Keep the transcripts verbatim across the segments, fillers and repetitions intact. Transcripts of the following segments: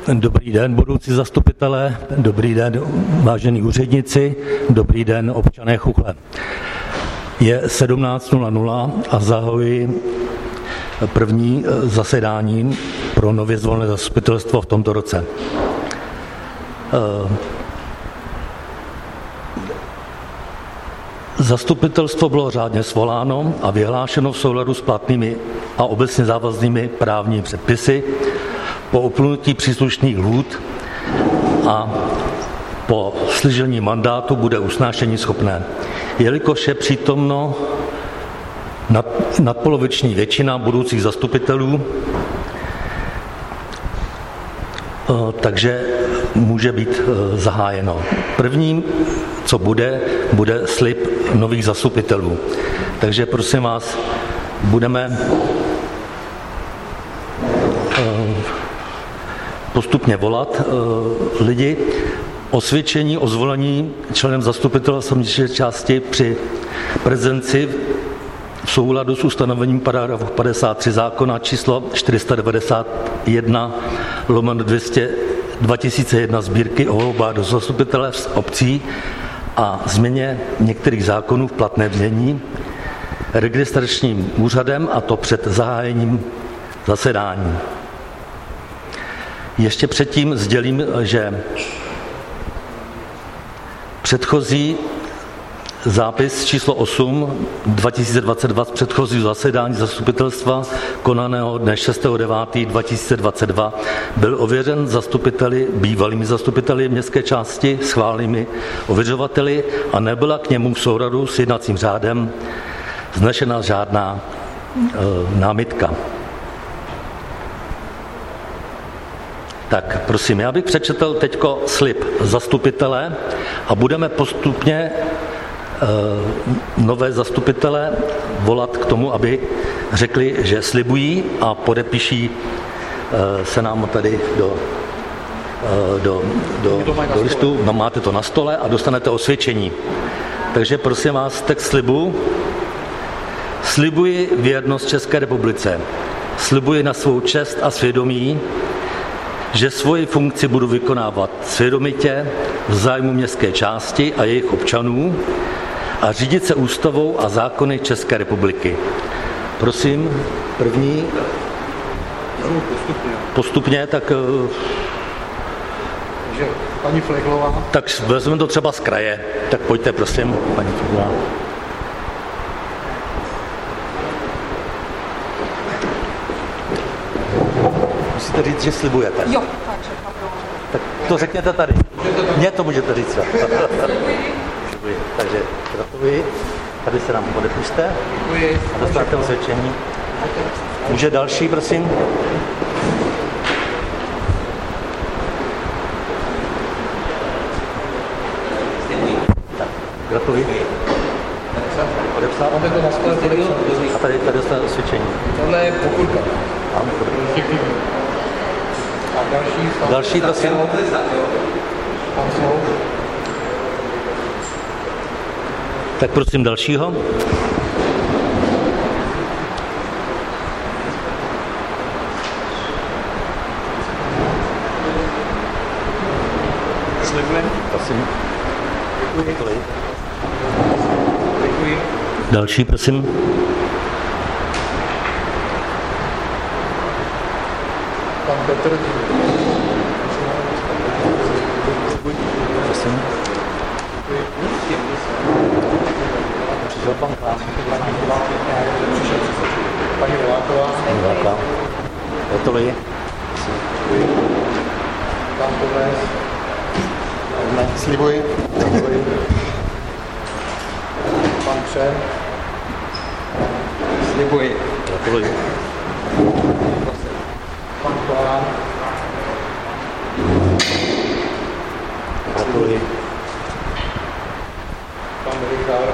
Dobrý den, budoucí zastupitelé, dobrý den, vážení úředníci, dobrý den, občané Chuchle. Je sedmnáct nula nula a zahajuji první zasedání pro nově zvolené zastupitelstvo v tomto roce. Zastupitelstvo bylo řádně svoláno a vyhlášeno v souladu s platnými a obecně závaznými právními předpisy po uplynutí příslušných lhůt a po složení mandátu bude usnášení schopné. Jelikož je přítomno nad, nadpoloviční většina budoucích zastupitelů, takže může být zahájeno. Prvním, co bude, bude slib nových zastupitelů. Takže prosím vás, budeme postupně volat lidi. Osvědčení o zvolení členem zastupitelstva městské části při prezenci v souladu s ustanovením paragrafu padesát tři zákona číslo čtyři sta devadesát jedna lomeno dva tisíce jedna sbírky o volbách do zastupitele obcí a změně některých zákonů v platném znění registračním úřadem, a to před zahájením zasedání. Ještě předtím sdělím, že předchozí zápis číslo osm dva tisíce dvacet dva z předchozího zasedání zastupitelstva konaného dne šestého devátého dva tisíce dvacet dva byl ověřen zastupiteli, bývalými zastupiteli městské části, schválenými ověřovateli a nebyla k němu v souladu s jednacím řádem vznešena žádná e, námitka. Tak prosím, já bych přečetl teďko slib zastupitele a budeme postupně e, nové zastupitele volat k tomu, aby řekli, že slibují a podepíší e, se nám tady do, e, do, do, do listu. Máte to na stole a dostanete osvědčení. Takže prosím vás, text slibu. Slibuji věrnost České republice. Slibuji na svou čest a svědomí, že svoji funkci budu vykonávat svědomitě v zájmu městské části a jejich občanů a řídit se ústavou a zákony České republiky. Prosím, první. Postupně. Postupně, tak... Takže paní Fleglová. Tak vezmeme to třeba z kraje. Tak pojďte, prosím, paní Fleglová. Musíte říct, že slibujete. Jo, tak to řekněte tady. Mně to můžete říct. Slibuji. Takže gratuluji. Tady se nám podepište. Děkuji. A dostanete osvědčení. Může další, prosím? Tak, gratuluji. Podepsat. Máme to na stole podepsat. A tady, tady dostanete osvědčení. Tohle je pokurka. Máme podepsat. A další... Další, prosím. Pan Slou. Tak prosím dalšího. Slibujeme. Prosím. Děkuji. Děkuji. Další, prosím. Pan Petr. Prosím. Přišel pan Klán. Paní Voláková. Voláková. Gratuluji. Pan Tomes. Ne, Slibuji. Slibuji. Pan Přen. Slibuji. gratuluji. Pan Klán. Gratuluji. Pan Richard.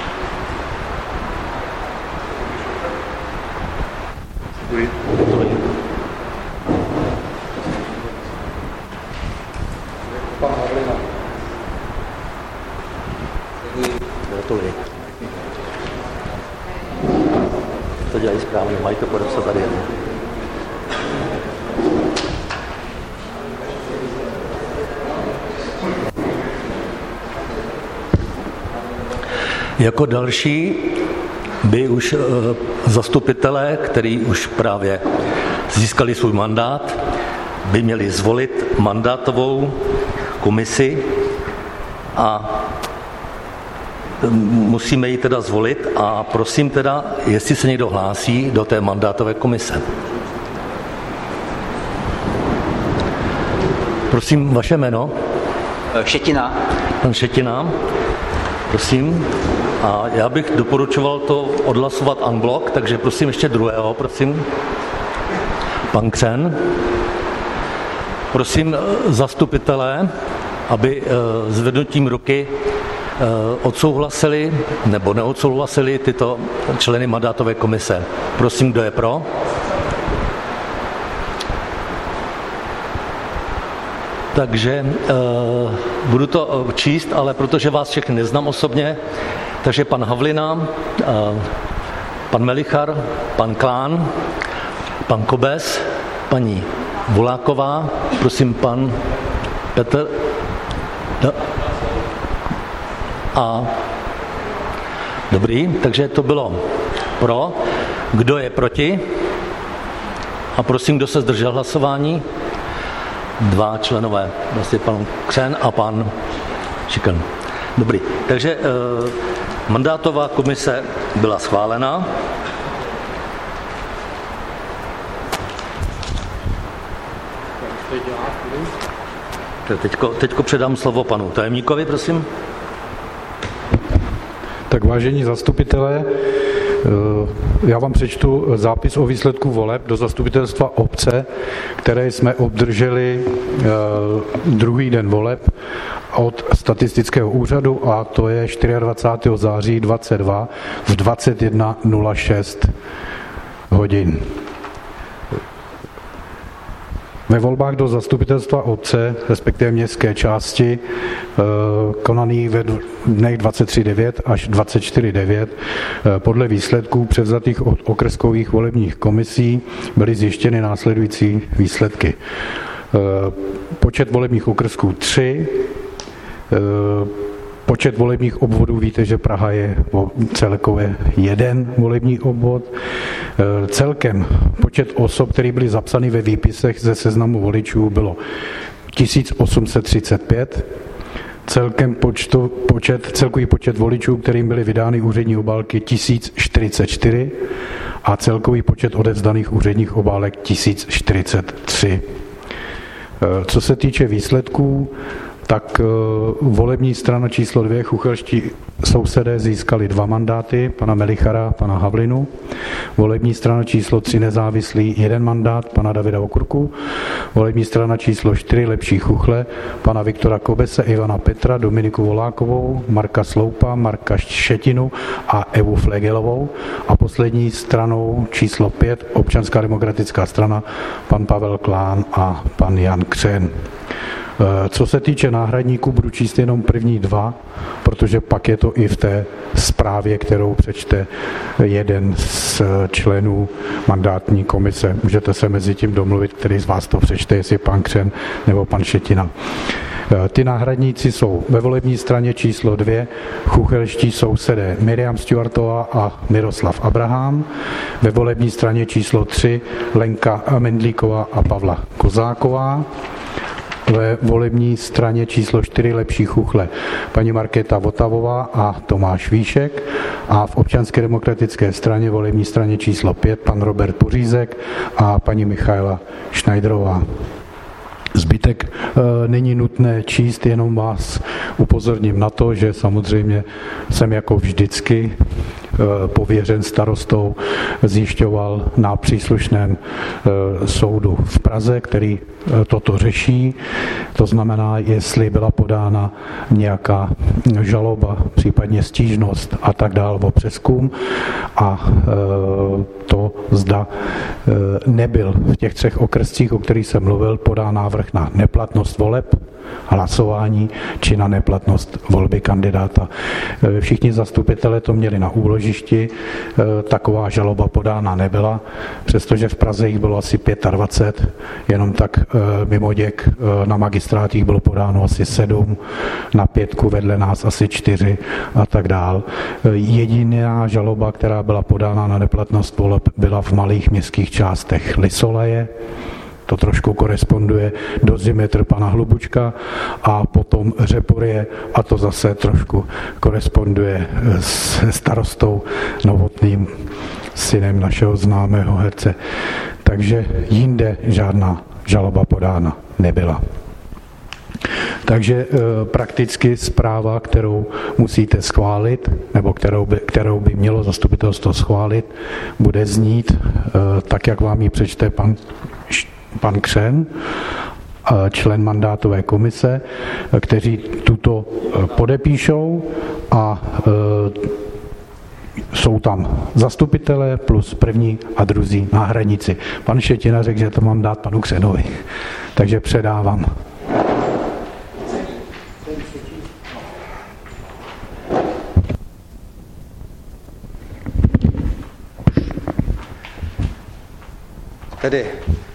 Slibuji. Gratuluji. Pan Havlina. Gratuluji. To dělají správně, mají to podepsat tady jedno. Jako další by už zastupitelé, kteří už právě získali svůj mandát, by měli zvolit mandátovou komisi a musíme ji teda zvolit a prosím teda, jestli se někdo hlásí do té mandátové komise. Prosím, vaše jméno? Šetina. Pan Šetina, prosím. A já bych doporučoval to odhlasovat en bloc, takže prosím ještě druhého, prosím. Pan Křen. Prosím zastupitelé, aby zvednutím ruky odsouhlasili nebo neodsouhlasili tyto členy mandátové komise. Prosím, kdo je pro? Takže uh, budu to číst, ale protože vás všechny neznám osobně, takže pan Havlina, uh, pan Melichar, pan Klán, pan Kobes, paní Voláková, prosím pan Petr a dobrý, takže to bylo pro. Kdo je proti? A prosím, kdo se zdržel hlasování? Dva členové, vlastně pan Křen a pan Šikan. Dobrý, takže eh, mandátová komise byla schválena. Teďko, teďko předám slovo panu tajemníkovi, prosím. Tak vážení zastupitelé, já vám přečtu zápis o výsledku voleb do zastupitelstva obce, které jsme obdrželi druhý den voleb od statistického úřadu a to je dvacátého čtvrtého září dvacet dva v dvacet jedna nula šest hodin. Ve volbách do zastupitelstva obce, respektive městské části, konaný ve dnech dvacet tři devět až dvacet čtyři devět, podle výsledků převzatých od okrskových volebních komisí byly zjištěny následující výsledky. Počet volebních okrsků tři, počet volebních obvodů, víte, že Praha je celkově jeden volební obvod. Celkem počet osob, které byly zapsány ve výpisech ze seznamu voličů, bylo tisíc osm set třicet pět. Celkem počtu, počet, celkový počet voličů, kterým byly vydány úřední obálky, tisíc čtyřicet čtyři a celkový počet odevzdaných úředních obálek tisíc čtyřicet tři. Co se týče výsledků, tak volební strana číslo dvě, chuchelští sousedé, získali dva mandáty, pana Melichara, pana Havlinu. Volební strana číslo tři, nezávislý, jeden mandát, pana Davida Okurku. Volební strana číslo čtyři, lepší chuchle, pana Viktora Kobese, Ivana Petra, Dominiku Volákovou, Marka Sloupa, Marka Šetinu a Evu Flegelovou. A poslední stranou číslo pět, Občanská demokratická strana, pan Pavel Klán a pan Jan Křen. Co se týče náhradníků, budu číst jenom první dva, protože pak je to i v té zprávě, kterou přečte jeden z členů mandátní komise. Můžete se mezi tím domluvit, který z vás to přečte, jestli pan Křen nebo pan Šetina. Ty náhradníci jsou ve volební straně číslo dvě chuchelští sousedé Miriam Stuartová a Miroslav Abraham, ve volební straně číslo tři Lenka Mendlíková a Pavla Kozáková, ve volební straně číslo čtyři lepší chuchle paní Markéta Votavová a Tomáš Víšek a v Občanské demokratické straně volební straně číslo pět pan Robert Pořízek a paní Michaela Schneiderová. Zbytek e, není nutné číst, jenom vás upozorním na to, že samozřejmě jsem jako vždycky e, pověřen starostou zjišťoval na příslušném e, soudu v Praze, který e, toto řeší. To znamená, jestli byla podána nějaká žaloba, případně stížnost a tak dále o přezkum a e, to zda e, nebyl v těch třech okrscích, o kterých jsem mluvil, podán návrh na neplatnost voleb, hlasování či na neplatnost volby kandidáta. Všichni zastupitelé to měli na úložišti, taková žaloba podána nebyla, přestože v Praze jich bylo asi dvacet pět, jenom tak mimoděk na magistrátích bylo podáno asi sedm, na pětku vedle nás asi čtyři a tak dál. Jediná žaloba, která byla podána na neplatnost voleb, byla v malých městských částech Lysoleje, to trošku koresponduje dozimetr pana Hlubučka, a potom Řeporyje, a to zase trošku koresponduje s starostou Novotným, synem našeho známého herce. Takže jinde žádná žaloba podána nebyla. Takže e, prakticky zpráva, kterou musíte schválit, nebo kterou by, kterou by mělo zastupitelstvo schválit, bude znít e, tak, jak vám ji přečte pan, pan Křen, e, člen mandátové komise, e, kteří tuto e, podepíšou a e, jsou tam zastupitelé plus první a druzí náhradníci. Pan Šetina řekl, že to mám dát panu Křenovi, takže předávám. Tedy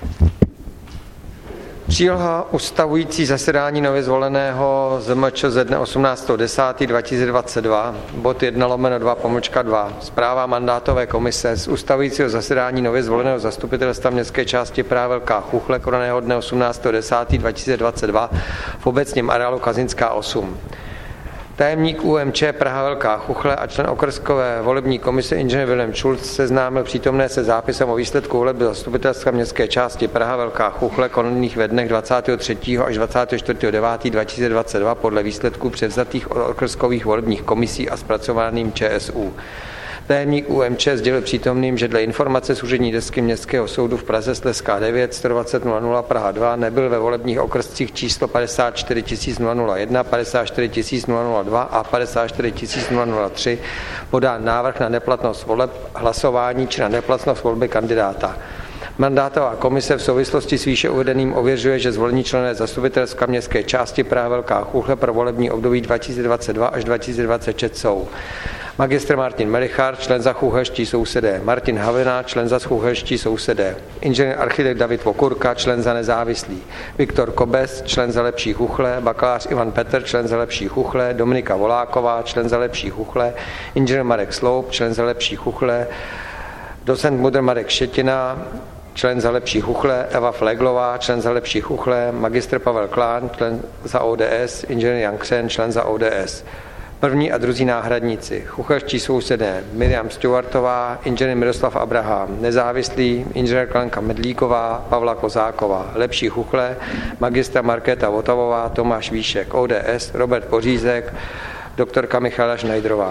příloha ustavující zasedání nově zvoleného Z M Č ze dne osmnáctého desátého dva tisíce dvacet dva, bod jedna lomeno dva pomlčka dva, zpráva mandátové komise z ustavujícího zasedání nově zvoleného zastupitelstva městské části Praha Velká Chuchle konaného dne osmnáctého desátého dva tisíce dvacet dva v obecním areálu Kazinská osm. Tajemník U M Č Praha Velká Chuchle a člen okrskové volební komise inženýr Vilém Schulz seznámil přítomné se zápisem o výsledku voleb zastupitelstva městské části Praha Velká Chuchle konaných ve dnech dvacátého třetího až dvacátého čtvrtého devátého dva tisíce dvacet dva podle výsledků převzatých od okrskových volebních komisí a zpracovaným Č S U. Tajemník U M Č sdělil přítomným, že dle informace z úřední desky Městského soudu v Praze Slezská devět sto dvacet nula nula Praha dva nebyl ve volebních okrscích číslo padesát čtyři tisíc nula nula jedna, padesát čtyři tisíc nula nula dva a padesát čtyři tisíc nula nula tři podán návrh na neplatnost voleb, hlasování či na neplatnost volby kandidáta. Mandátová komise v souvislosti s výše uvedeným ověřuje, že zvolení členové zastupitelstva městské části Praha Velká Chuchle pro volební období dva tisíce dvacet dva až dva tisíce dvacet šest jsou magistr Martin Melichar, člen za Chuchelští sousedé, Martin Havlina, člen za Chuchelští sousedé, inženýr architekt David Vokurka, člen za Nezávislý, Viktor Kobes, člen za Lepší Chuchle, bakalář Ivan Petr, člen za Lepší Chuchle, Dominika Voláková, člen za Lepší Chuchle, inženýr Marek Sloup, člen za Lepší Chuchle, docent Mudr Marek Šetina, člen za Lepší Chuchle, Eva Fleglová, člen za Lepší Chuchle, magistr Pavel Klán, člen za O D S, inženýr Jan Křen, člen za O D S. První a druzí náhradníci. Chuchelští sousedé Miriam Stewartová, inženýr Miroslav Abraham, Nezávislý, inženýr Klenka Medlíková, Pavla Kozáková, Lepší Chuchle, magistra Markéta Votavová, Tomáš Víšek, O D S, Robert Pořízek, doktorka Michala Šnajdrová.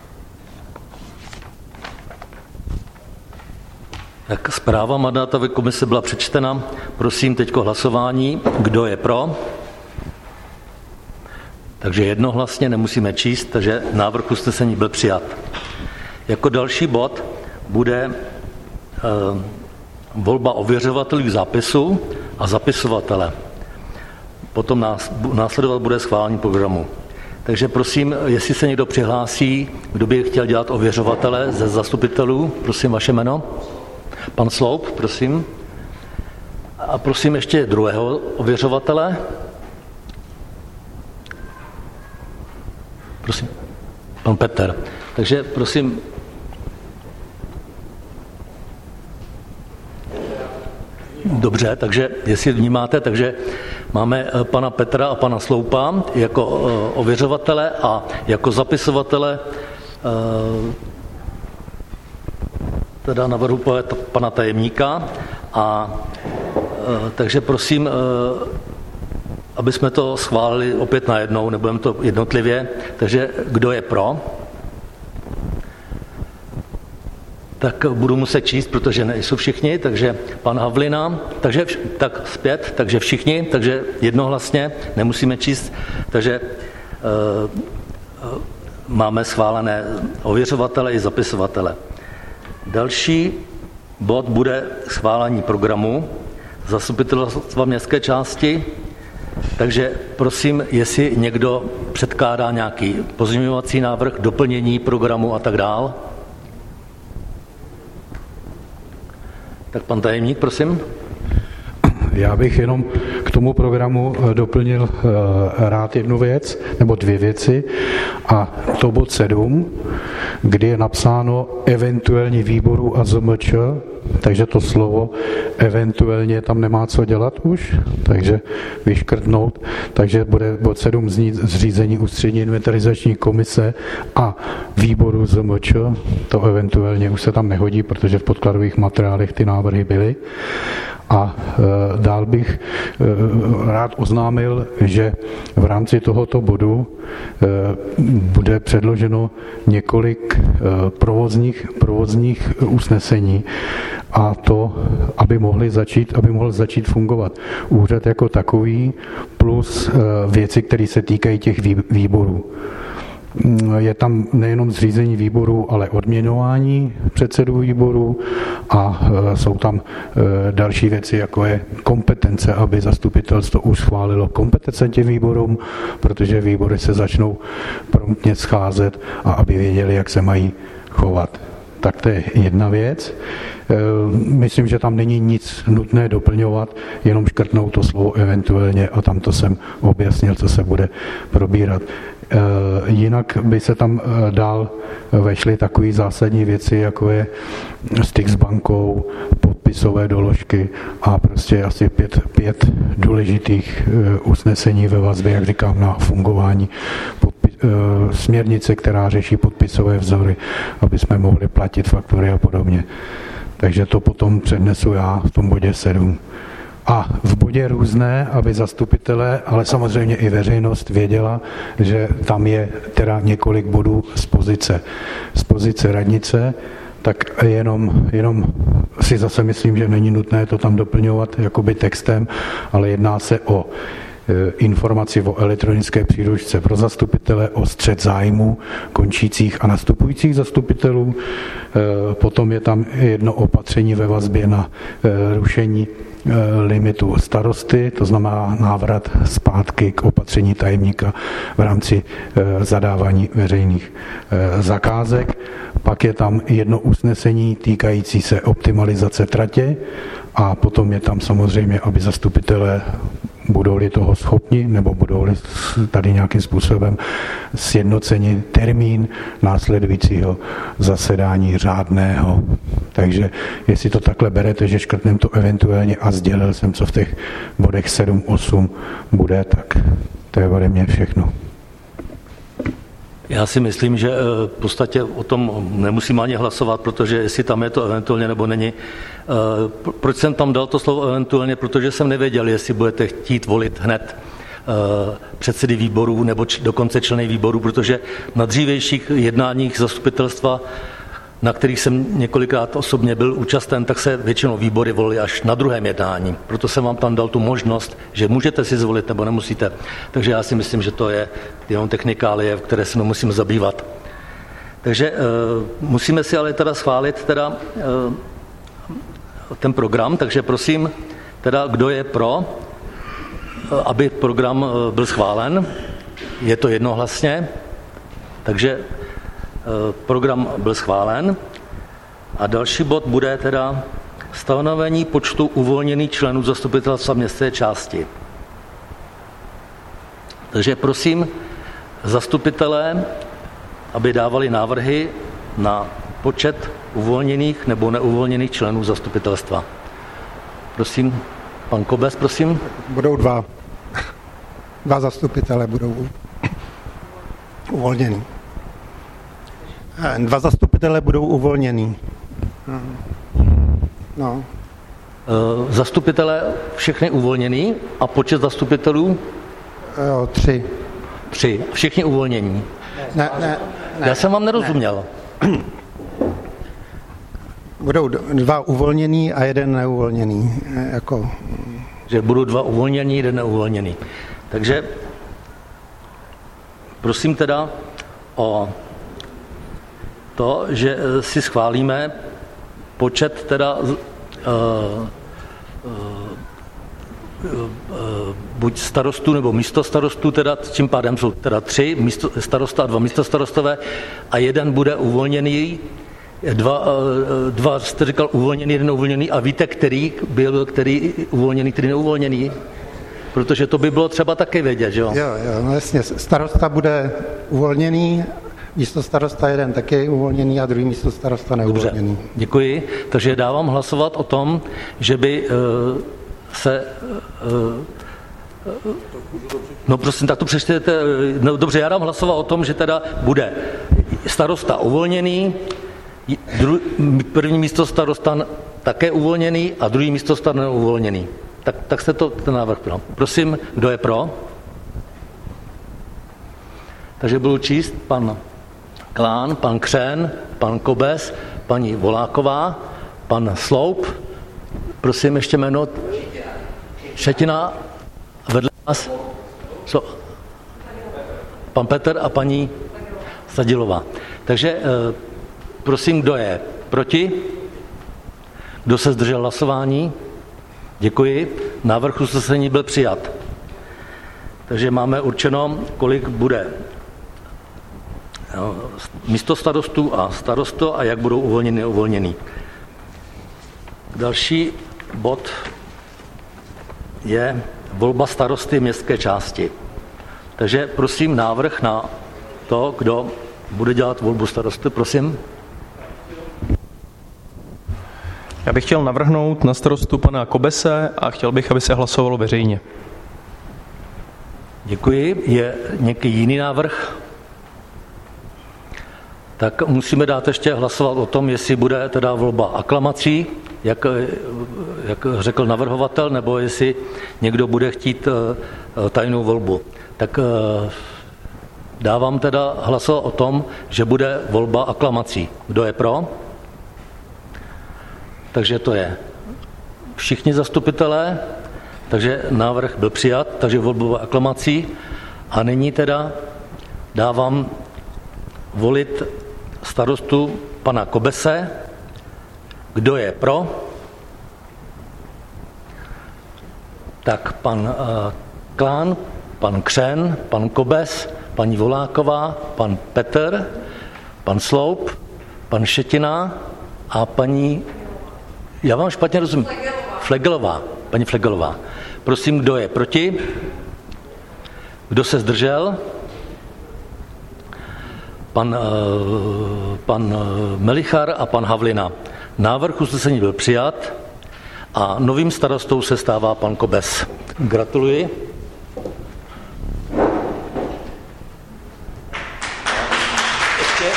Tak zpráva mandátové komise byla přečtena. Prosím teďko hlasování. Kdo je pro? Takže jednohlasně nemusíme číst, takže návrh usnesení byl přijat. Jako další bod bude e, volba ověřovatelů zápisu a zapisovatele. Potom nás, následovat bude schválení programu. Takže prosím, jestli se někdo přihlásí, kdo by chtěl dělat ověřovatele ze zastupitelů, prosím vaše jméno. Pan Sloup, prosím. A prosím ještě druhého ověřovatele. Prosím. Pan Petr. Takže prosím. Dobře, takže jestli vnímáte, takže máme pana Petra a pana Sloupa jako ověřovatele a jako zapisovatele teda navrhu pana tajemníka a takže prosím, aby jsme to schválili opět najednou, nebudeme to jednotlivě, takže kdo je pro? Tak budu muset číst, protože nejsou všichni, takže pan Havlina, takže tak zpět, takže všichni, takže jednohlasně, nemusíme číst, takže uh, máme schválené ověřovatele i zapisovatele. Další bod bude schválení programu zastupitelstva městské části. Takže prosím, jestli někdo předkládá nějaký pozměňovací návrh, doplnění programu a tak dál. Tak pan tajemník, prosím. Já bych jenom k tomu programu doplnil rád jednu věc, nebo dvě věci, a to bod sedm, kdy je napsáno eventuální výboru a Z M Č, takže to slovo eventuálně tam nemá co dělat už, takže vyškrtnout, takže bude bod sedm znít zřízení ústřední inventarizační komise a výboru Z M Č, to eventuálně už se tam nehodí, protože v podkladových materiálech ty návrhy byly. A e, dál bych e, rád oznámil, že v rámci tohoto bodu e, bude předloženo několik e, provozních, provozních usnesení, a to, aby mohli začít, aby mohl začít fungovat úřad jako takový, plus e, věci, které se týkají těch výborů. Je tam nejenom zřízení výboru, ale odměňování předsedů výboru a jsou tam další věci, jako je kompetence, aby zastupitelstvo už schválilo kompetence těm výborům, protože výbory se začnou promptně scházet a aby věděli, jak se mají chovat. Tak to je jedna věc. Myslím, že tam není nic nutné doplňovat, jenom škrtnout to slovo eventuálně a tam to jsem objasnil, co se bude probírat. Jinak by se tam dál vešly takové zásadní věci, jako je styk s bankou, podpisové doložky a prostě asi pět, pět důležitých usnesení ve vazbě, jak říkám, na fungování podpis, směrnice, která řeší podpisové vzory, aby jsme mohli platit faktury a podobně. Takže to potom přednesu já v tom bodě sedm. A v bodě různé, aby zastupitelé, ale samozřejmě i veřejnost věděla, že tam je teda několik bodů z pozice, z pozice radnice, tak jenom, jenom si zase myslím, že není nutné to tam doplňovat jakoby textem, ale jedná se o informaci o elektronické příručce pro zastupitele, o střet zájmu končících a nastupujících zastupitelů. Potom je tam jedno opatření ve vazbě na rušení limitu starosty, to znamená návrat zpátky k opatření tajemníka v rámci zadávání veřejných zakázek. Pak je tam jedno usnesení týkající se optimalizace tratě a potom je tam samozřejmě, aby zastupitelé budou-li toho schopni, nebo budou-li tady nějakým způsobem sjednoceni termín následujícího zasedání řádného. Takže jestli to takhle berete, že škrtnem to eventuálně a sdělil jsem, co v těch bodech sedm osm bude, tak to je ode mě všechno. Já si myslím, že v podstatě o tom nemusím ani hlasovat, protože jestli tam je to eventuálně nebo není. Proč jsem tam dal to slovo eventuálně? Protože jsem nevěděl, jestli budete chtít volit hned předsedy výborů nebo dokonce členy výborů, protože na dřívějších jednáních zastupitelstva, na kterých jsem několikrát osobně byl účasten, tak se většinou výbory volily až na druhém jednání. Proto jsem vám tam dal tu možnost, že můžete si zvolit nebo nemusíte. Takže já si myslím, že to je jenom technikálie, v které se nemusíme zabývat. Takže e, musíme si ale teda schválit teda e, ten program, takže prosím, teda kdo je pro, e, aby program e, byl schválen. Je to jednohlasně, takže program byl schválen a další bod bude teda stanovení počtu uvolněných členů zastupitelstva městské části. Takže prosím zastupitelé, aby dávali návrhy na počet uvolněných nebo neuvolněných členů zastupitelstva. Prosím, pan Kobes, prosím. Budou dva. Dva zastupitelé budou uvolnění. Dva zastupitelé budou uvolnění. No. Zastupitelé všechny uvolnění a počet zastupitelů? Jo, tři. Tři. Všichni uvolnění. Ne, ne, ne. Já jsem vám nerozuměl. Ne. Budou dva uvolnění a jeden neuvolněný. Jako... Že budou dva uvolnění, jeden neuvolněný. Takže prosím teda o to, že si schválíme počet teda uh, uh, buď starostu nebo místo starostu, teda tím pádem jsou teda tři místo starosta a dva místo starostové a jeden bude uvolněný, dva, dva jste říkal uvolněný, jeden uvolněný a víte, který byl, který uvolněný, který neuvolněný? Protože to by bylo třeba taky vědět, že jo? Jo, jo, no jasně, starosta bude uvolněný, místo starosta jeden taky uvolněný a druhý místo starosta neuvolněný. Dobře, děkuji. Takže dávám hlasovat o tom, že by uh, se... Uh, no prosím, tak to přečtěte. No dobře, já dám hlasovat o tom, že teda bude starosta uvolněný, dru, první místo starosta také uvolněný a druhý místo starosta neuvolněný. Tak, tak jste to, ten návrh pro. Prosím, kdo je pro? Takže budu číst pan Klán, pan Křen, pan Kobes, paní Voláková, pan Sloup, prosím ještě jméno, Šetina, vedle nás, so, pan Petr a paní Sadilová. Takže prosím, kdo je proti? Kdo se zdržel hlasování? Děkuji. Návrh usnesení byl přijat. Takže máme určeno, kolik bude místo starostů a starosto a jak budou uvolněni a uvolněni. Další bod je volba starosty městské části. Takže prosím návrh na to, kdo bude dělat volbu starosty, prosím. Já bych chtěl navrhnout na starostu pana Kobese a chtěl bych, aby se hlasovalo veřejně. Děkuji. Je nějaký jiný návrh? Tak musíme dát ještě hlasovat o tom, jestli bude teda volba aklamací, jak, jak řekl navrhovatel, nebo jestli někdo bude chtít tajnou volbu. Tak dávám teda hlasovat o tom, že bude volba aklamací. Kdo je pro? Takže to je všichni zastupitelé, takže návrh byl přijat, takže volba aklamací. A nyní teda dávám volit starostu pana Kobese. Kdo je pro? Tak pan uh, Klán, pan Křen, pan Kobes, paní Voláková, pan Petr, pan Sloup, pan Šetina a paní, já vám špatně rozumím, Flegelová, paní Flegelová. Prosím, kdo je proti? Kdo se zdržel? Pan, pan Melichar a pan Havlina. Návrh usnesení byl přijat a novým starostou se stává pan Kobes. Gratuluji. Ještě,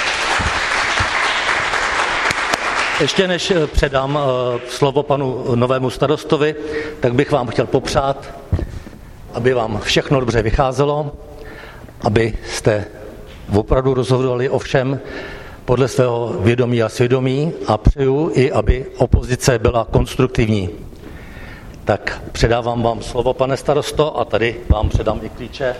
ještě než předám slovo panu novému starostovi, tak bych vám chtěl popřát, aby vám všechno dobře vycházelo, abyste opravdu rozhodovali o všem podle svého vědomí a svědomí a přeju i, aby opozice byla konstruktivní. Tak předávám vám slovo, pane starosto, a tady vám předám i klíče.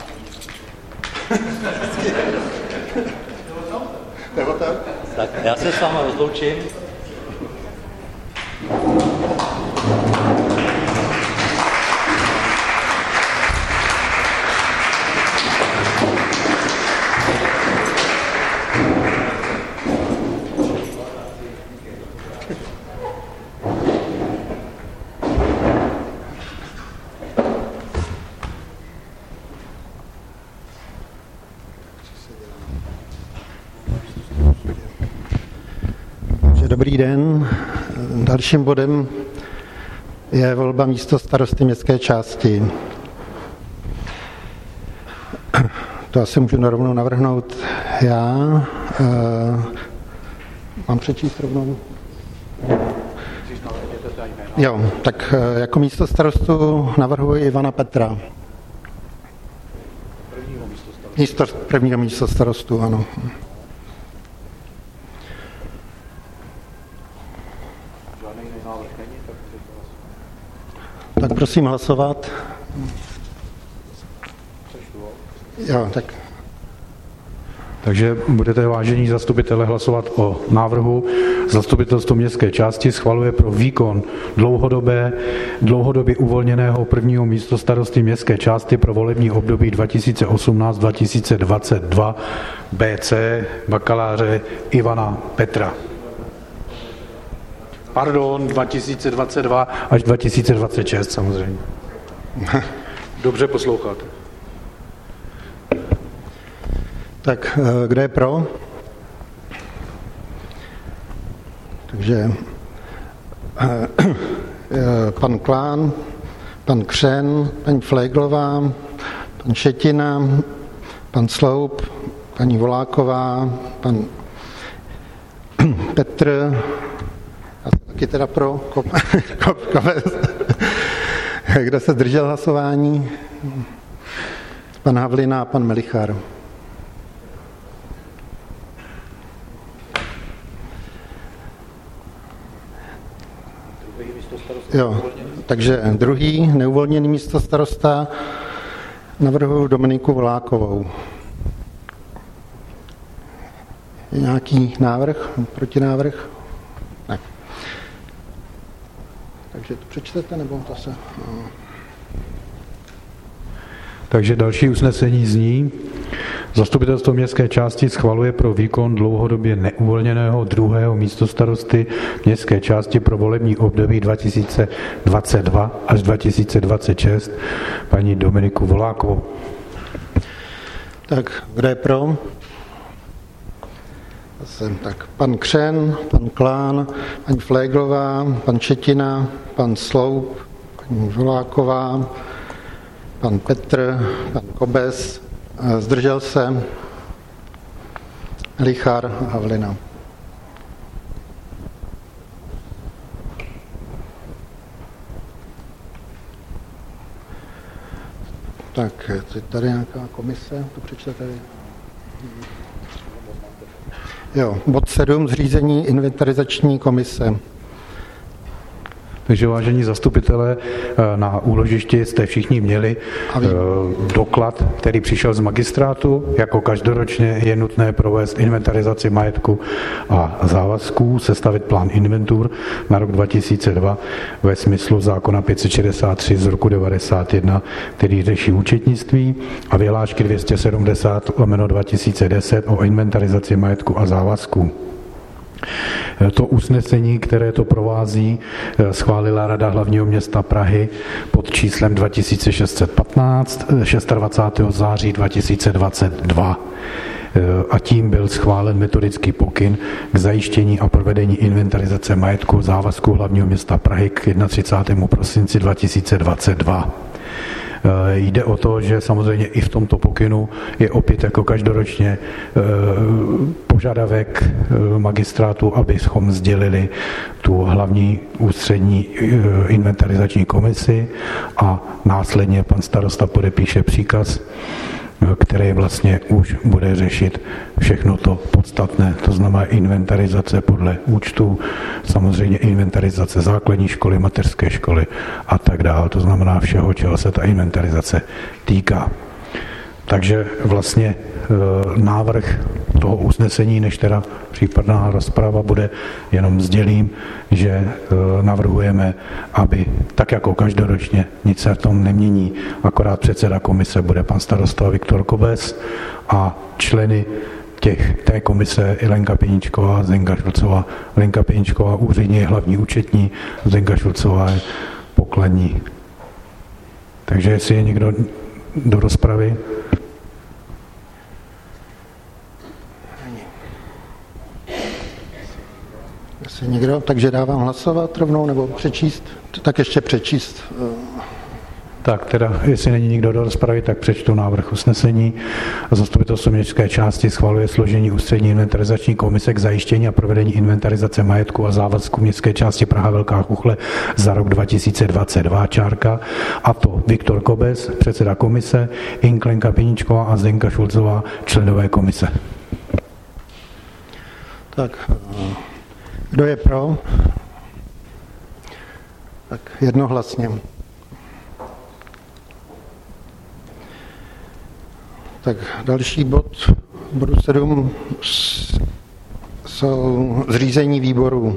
Tak já se s vámi rozloučím. Dobrý den. Dalším bodem je volba místo starosty městské části. To asi můžu rovnou navrhnout já. Mám přečíst rovnou? Jo, tak jako místo starostu navrhuji Ivana Petra. Místo, prvního místo starostu, ano. Tak prosím hlasovat. Jo, tak. Takže budete, vážení zastupitelé, hlasovat o návrhu. Zastupitelstvo městské části schvaluje pro výkon dlouhodobé, dlouhodobě uvolněného prvního místostarosty městské části pro volební období dva tisíce osmnáct dva tisíce dvacet dva bé cé bakaláře Ivana Petra. Pardon, dva tisíce dvacet dva až dva tisíce dvacet šest samozřejmě. Dobře posloucháte. Tak kdo je pro? Takže pan Klán, pan Křen, paní Fléglová, pan Šetina, pan Sloup, paní Voláková, pan Petr, já jsem taky teda pro, kop, kop, Kobes. Kdo se zdržel hlasování? Pan Havlina a pan Melichar. Jo, takže druhý neuvolněný místostarosta navrhuji Dominiku Volákovou. Je nějaký návrh, protinávrh? Ne. Takže to přečtete, nebo to se... No. Takže další usnesení zní: Zastupitelstvo městské části schvaluje pro výkon dlouhodobě neuvolněného druhého místostarosty městské části pro volební období dva tisíce dvacet dva až dva tisíce dvacet šest paní Dominiku Volákovou. Tak, kdo je pro? Jsem tak pan Křen, pan Klán, paní Fléglová, pan Šetina, pan Sloup, paní Voláková, pan Petr, pan Kobes, zdržel se, Lichár a Havlina. Tak, je tady nějaká komise, to přečtete. Jo, bod sedm, zřízení inventarizační komise. Takže vážení zastupitelé, na úložišti jste všichni měli doklad, který přišel z magistrátu. Jako každoročně je nutné provést inventarizaci majetku a závazků, sestavit plán inventur na rok dva tisíce dva ve smyslu zákona pět set šedesát tři z roku devadesát jedna, který řeší účetnictví, a vyhlášky dvě stě sedmdesát lomeno dva tisíce deset o inventarizaci majetku a závazků. To usnesení, které to provází, schválila Rada hlavního města Prahy pod číslem dva tisíce šest set patnáct dvacátého šestého září dva tisíce dvacet dva. A tím byl schválen metodický pokyn k zajištění a provedení inventarizace majetku závazku hlavního města Prahy k třicátému prvnímu prosinci dva tisíce dvacet dva. Jde o to, že samozřejmě i v tomto pokynu je opět jako každoročně požadavek magistrátu, abychom sdělili tu hlavní ústřední inventarizační komisi, a následně pan starosta podepíše příkaz, který vlastně už bude řešit všechno to podstatné, to znamená inventarizace podle účtu, samozřejmě inventarizace základní školy, mateřské školy a tak dále, to znamená všeho, čeho se ta inventarizace týká. Takže vlastně návrh toho usnesení, než teda případná rozprava bude, jenom sdělím, že navrhujeme, aby tak jako každoročně nic se v tom nemění, akorát předseda komise bude pan starosta Viktor Kobes a členy těch, té komise je Lenka Pěničková, Zdenka Šulcová. Lenka Pěničková úředně je hlavní účetní, Zdenka Šulcová je pokladní. Takže jestli je někdo do rozpravy. Jestli někdo, takže dávám hlasovat rovnou, nebo přečíst? Tak ještě přečíst. Tak teda, jestli není nikdo do rozpravy, tak přečtu návrh usnesení. Zastupitelstvo městské části schvaluje složení ústřední inventarizační komise k zajištění a provedení inventarizace majetku a závazků městské části Praha Velká Chuchle za rok dva tisíce dvacet dva, čárka, a to Viktor Kobes, předseda komise, Inklenka Pěničková a Zdenka Šulcová, členové komise. Tak, kdo je pro? Tak jednohlasně. Tak další bod, bodu sedm jsou zřízení výborů.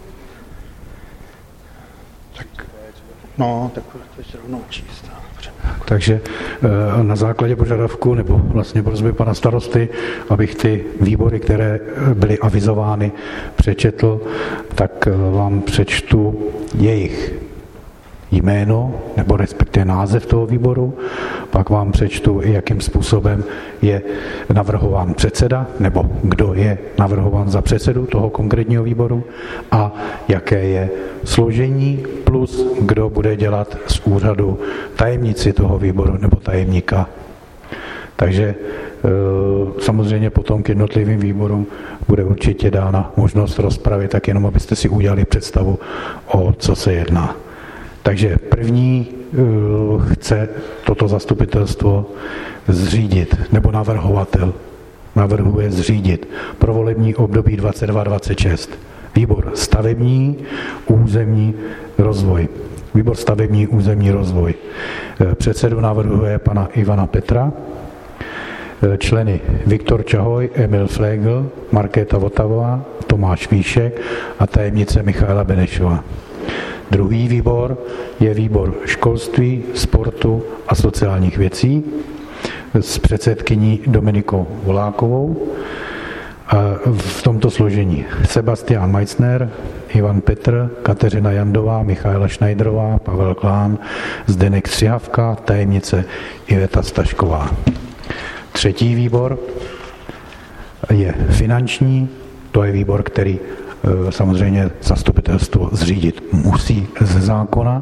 Tak, no, tak to ještě rovnou číst. Takže na základě požadavku nebo vlastně prosby pana starosty, abych ty výbory, které byly avizovány, přečetl, tak vám přečtu jejich jméno nebo respektive název toho výboru, pak vám přečtu, jakým způsobem je navrhován předseda nebo kdo je navrhován za předsedu toho konkrétního výboru a jaké je složení plus kdo bude dělat z úřadu tajemnici toho výboru nebo tajemníka. Takže samozřejmě potom k jednotlivým výborům bude určitě dána možnost rozpravy, tak jenom abyste si udělali představu, o co se jedná. Takže první chce toto zastupitelstvo zřídit, nebo navrhovatel navrhuje zřídit pro volební období dvacet dva dvacet šest výbor stavební, územní rozvoj. Výbor stavební, územní rozvoj. Předsedu navrhuje pana Ivana Petra, členy Viktor Čahoj, Emil Flegl, Markéta Votavová, Tomáš Víšek a tajemnice Michaela Benešová. Druhý výbor je výbor školství, sportu a sociálních věcí s předsedkyní Dominikou Volákovou. A v tomto složení Sebastian Meissner, Ivan Petr, Kateřina Jandová, Michaela Schneiderová, Pavel Klán, Zdeněk Střihavka, tajemnice Iveta Stašková. Třetí výbor je finanční, to je výbor, který samozřejmě zastupitelstvo zřídit musí ze zákona.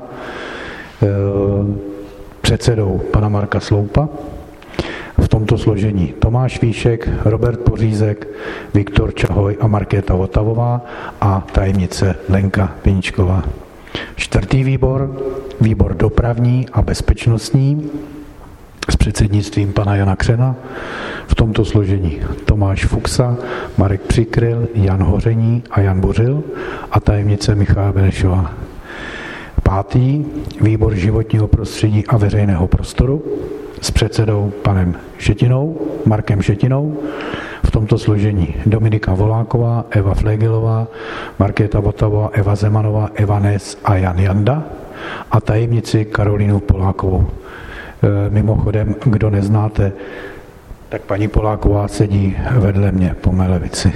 Předsedou pana Marka Sloupa. V tomto složení Tomáš Víšek, Robert Pořízek, Viktor Čahoj a Markéta Votavová a tajemnice Lenka Piničková. Čtvrtý výbor, výbor dopravní a bezpečnostní s předsednictvím pana Jana Křena. V tomto složení Tomáš Fuxa, Marek Přikryl, Jan Hoření a Jan Bořil a tajemnice Michala Benešová. Pátý výbor životního prostředí a veřejného prostoru s předsedou panem Šetinou, Markem Šetinou. V tomto složení Dominika Voláková, Eva Flegelová, Markéta Votavová, Eva Zemanová, Eva Nes a Jan Janda a tajemnici Karolínu Polákovou. Mimochodem, kdo neznáte, tak paní Poláková sedí vedle mě po mé levici.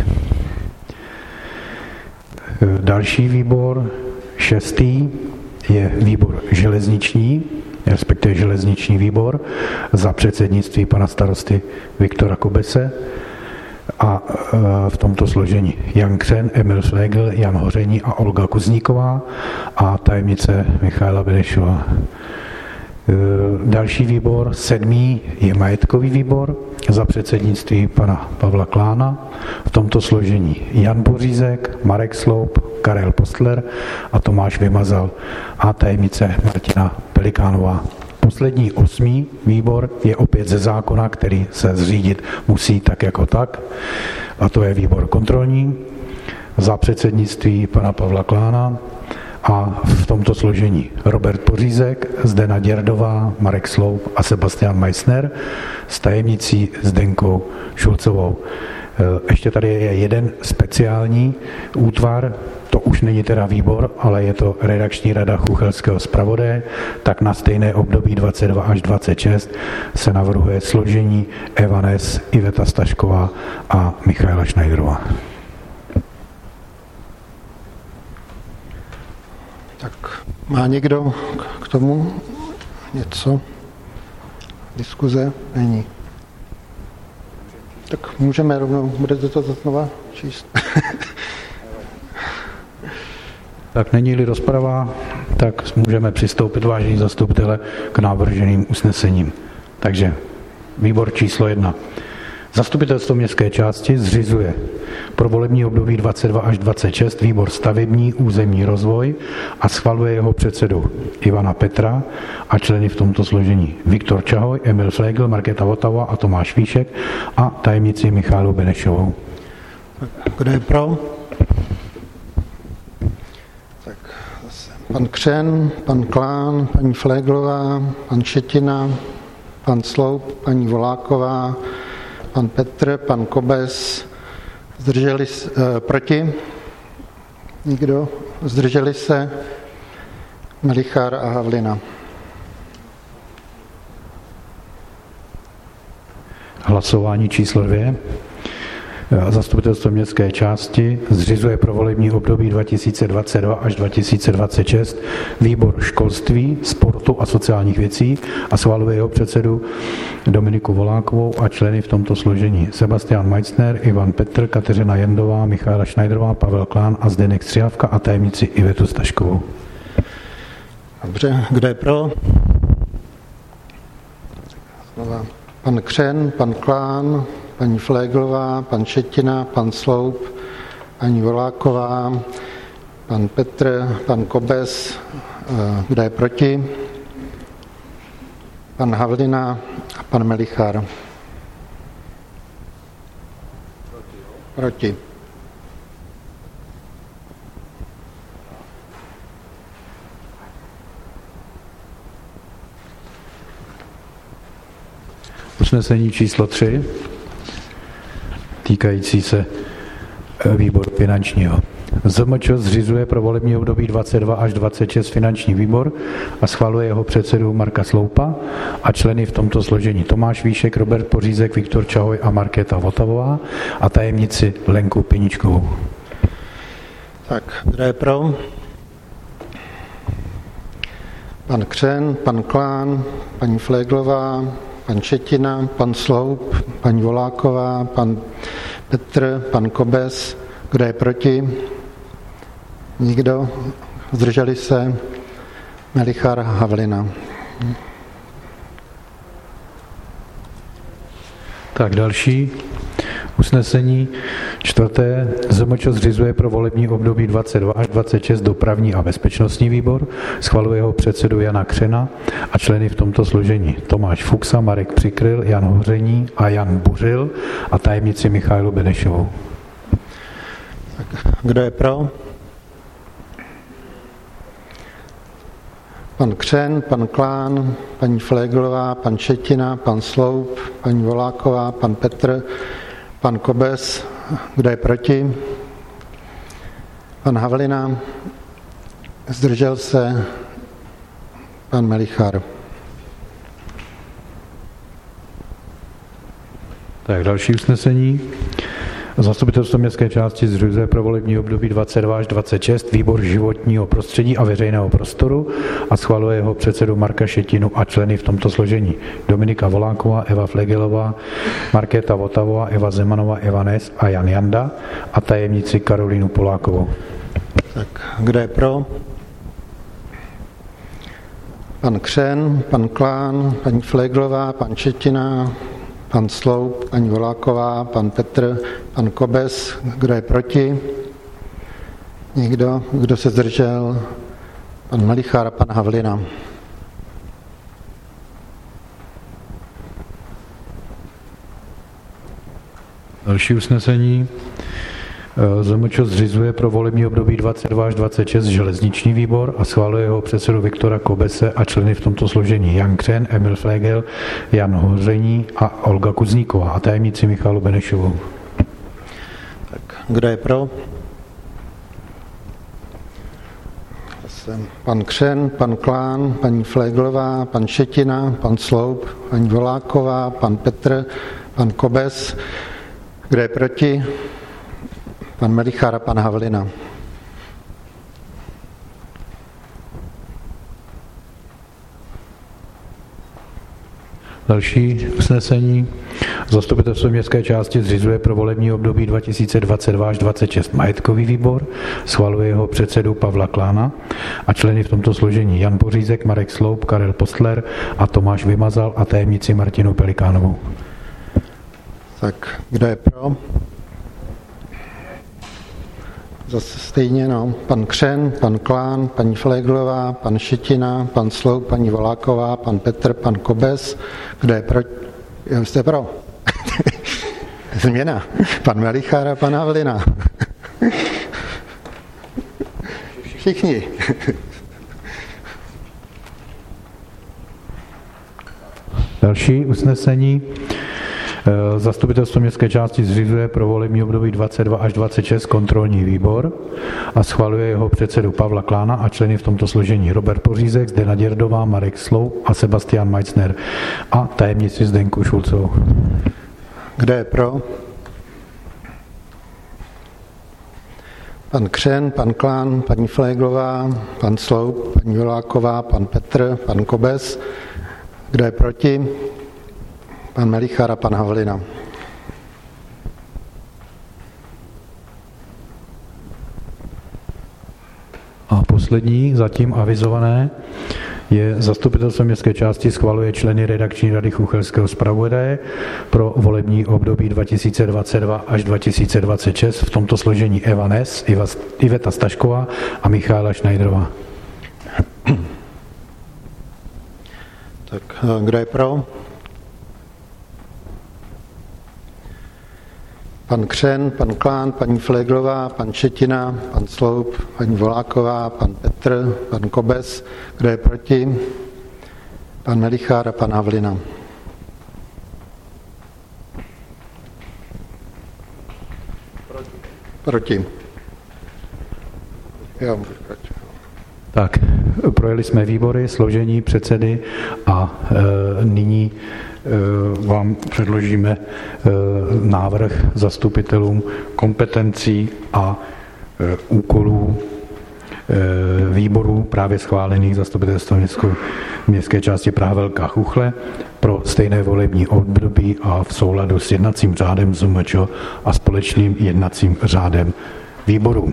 Další výbor, šestý, je výbor železniční, respektive železniční výbor za předsednictví pana starosty Viktora Kobese a v tomto složení Jan Křen, Emil Flegl, Jan Hoření a Olga Kuzníková a tajemnice Michaela Benešová. Další výbor, sedmý, je majetkový výbor za předsednictví pana Pavla Klána. V tomto složení Jan Bořízek, Marek Sloup, Karel Postler a Tomáš Vymazal a tajemnice Martina Pelikánová. Poslední osmý výbor je opět ze zákona, který se zřídit musí tak jako tak, a to je výbor kontrolní za předsednictví pana Pavla Klána. A v tomto složení Robert Pořízek, Zdena Děrdová, Marek Sloup a Sebastian Meissner s tajemnicí Zdenkou Šulcovou. Ještě tady je jeden speciální útvar, to už není teda výbor, ale je to redakční rada Chuchelského zpravodaje, tak na stejné období dvacet dva až dvacet šest se navrhuje složení Eva Nes, Iveta Stašková a Michaela Schneiderová. Tak má někdo k tomu něco? Diskuze? Není. Tak můžeme rovnou, budete to znova číst? Tak není-li rozprava, tak můžeme přistoupit, vážení zastupitele, k navrženým usnesením. Takže výbor číslo jedna. Zastupitelstvo městské části zřizuje pro volební období dvacet dva až dvacet šest výbor stavební, územní rozvoj a schvaluje jeho předsedu Ivana Petra a členy v tomto složení Viktor Čahoj, Emil Flegl, Markéta Votavová a Tomáš Víšek a tajemnici Michálu Benešovou. Kdo je pro? Tak zase pan Křen, pan Klán, paní Fleglová, pan Šetina, pan Sloup, paní Voláková, pan Petr, pan Kobes, zdrželi se, eh, proti? Nikdo? Zdrželi se? Melichar a Havlina. Hlasování číslo dvě. Zastupitelstvo městské části zřizuje pro volební období dva tisíce dvacet dva až dva tisíce dvacet šest výbor školství, sportu a sociálních věcí a schvaluje jeho předsedu Dominiku Volákovou a členy v tomto složení: Sebastian Meissner, Ivan Petr, Kateřina Jendová, Michaela Schneiderová, Pavel Klán a Zdeněk Střihavka a tajemnici Ivetu Staškovou. Dobře, kdo je pro? Znova. Pan Křen, pan Klán, paní Fléglová, pan Šetina, pan Sloup, paní Voláková, pan Petr, pan Kobes, kdo je proti? Pan Havlina a pan Melichar. Proti. Usnesení číslo tři, týkající se výboru finančního. Z M Č zřizuje pro volební období dvacet dva až dvacet šest finanční výbor a schvaluje jeho předsedu Marka Sloupa a členy v tomto složení: Tomáš Víšek, Robert Pořízek, Viktor Čahoj a Markéta Votavová a tajemnici Lenku Piničkovou. Tak, kdo je pro? Pan Křen, pan Klán, paní Fléglová, pan Šetina, pan Sloup, paní Voláková, pan Petr, pan Kobes. Kdo je proti? Nikdo? Zdrželi se? Melichar, Havlina. Tak další usnesení čtvrté. Z M Č zřizuje pro volební období dvacet dva až dvacet šest dopravní a bezpečnostní výbor, schvaluje jeho předsedu Jana Křena a členy v tomto složení: Tomáš Fuxa, Marek Přikryl, Jan Hoření a Jan Buřil a tajemnici Michailu Benešovou. Tak, kdo je pro? Pan Křen, pan Klán, paní Fléglová, pan Šetina, pan Sloup, paní Voláková, pan Petr, pan Kobes. Kdo je proti? Pan Havlina. Zdržel se? Pan Melichar. Tak další usnesení. Zastupitelstvo městské části zřizuje pro volební období dvacet dva až dvacet šest výbor životního prostředí a veřejného prostoru a schvaluje jeho předsedu Marka Šetinu a členy v tomto složení: Dominika Voláková, Eva Flegelová, Markéta Votavová, Eva Zemanová, Eva Nes a Jan Janda a tajemnici Karolínu Polákovou. Tak, kdo je pro? Pan Křen, pan Klán, paní Fléglová, pan Šetina, pan Sloup, paní Voláková, pan Petr, pan Kobes. Kdo je proti? Nikdo. Kdo se zdržel? Pan Melichar a pan Havlina. Další usnesení. Z M Č zřizuje pro volební období dvacet dva až dvacet šest železniční výbor a schvaluje jeho předsedu Viktora Kobese a členy v tomto složení: Jan Křen, Emil Flegel, Jan Hoření a Olga Kuzníková a tajemnici Michailu Benešovou. Tak, kdo je pro? Pan Křen, pan Klán, paní Fléglová, pan Šetina, pan Sloup, paní Voláková, pan Petr, pan Kobes. Kdo je proti? Pan Melichar a pan Havlina. Další usnesení. Zastupitelstvo městské části zřizuje pro volební období dva tisíce dvacet dva až dvacet šest majetkový výbor, schvaluje jeho předsedu Pavla Klána a členy v tomto složení: Jan Pořízek, Marek Sloup, Karel Postler a Tomáš Vymazal a tajemnici Martinu Pelikánovou. Tak, kdo je pro? Zase stejně, no. Pan Křen, pan Klán, paní Fléglová, pan Šetina, pan Sloup, paní Voláková, pan Petr, pan Kobes. Kdo je pro? Jo, jste pro. Změna. Pan Melichar a pan Havlina. Všichni. Další usnesení. Zastupitelstvo městské části zřizuje pro volební období dvacet dva až dvacet šest kontrolní výbor a schvaluje jeho předsedu Pavla Klána a členy v tomto složení Robert Pořízek, Zdena Děrdová, Marek Sloup a Sebastian Meissner a tajemnici Zdenku Šulcovou. Kdo je pro? Pan Křen, pan Klán, paní Fléglová, pan Sloup, paní Voláková, pan Petr, pan Kobes. Kdo je proti? Pan Melichar a pan Havlina. A poslední, zatím avizované, je zastupitelstvo městské části schvaluje členy redakční rady Chuchelského zpravodaje pro volební období dva tisíce dvacet dva až dva tisíce dvacet šest v tomto složení Eva Nes, Iveta Stašková a Michála Schneiderová. Tak kdo je pro? Pan Křen, pan Klán, paní Fléglová, pan Šetina, pan Sloup, paní Voláková, pan Petr, pan Kobes. Kdo je proti? Pan Melichár a pan Havlina. Proti. Proti. Já můžu proti. Tak, projeli jsme výbory, složení, předsedy a e, nyní e, vám předložíme e, návrh zastupitelům kompetencí a e, úkolů e, výborů právě schválených zastupitelstvem městské části Praha Velká Chuchle pro stejné volební období a v souladu s jednacím řádem Z M Č a společným jednacím řádem výborů.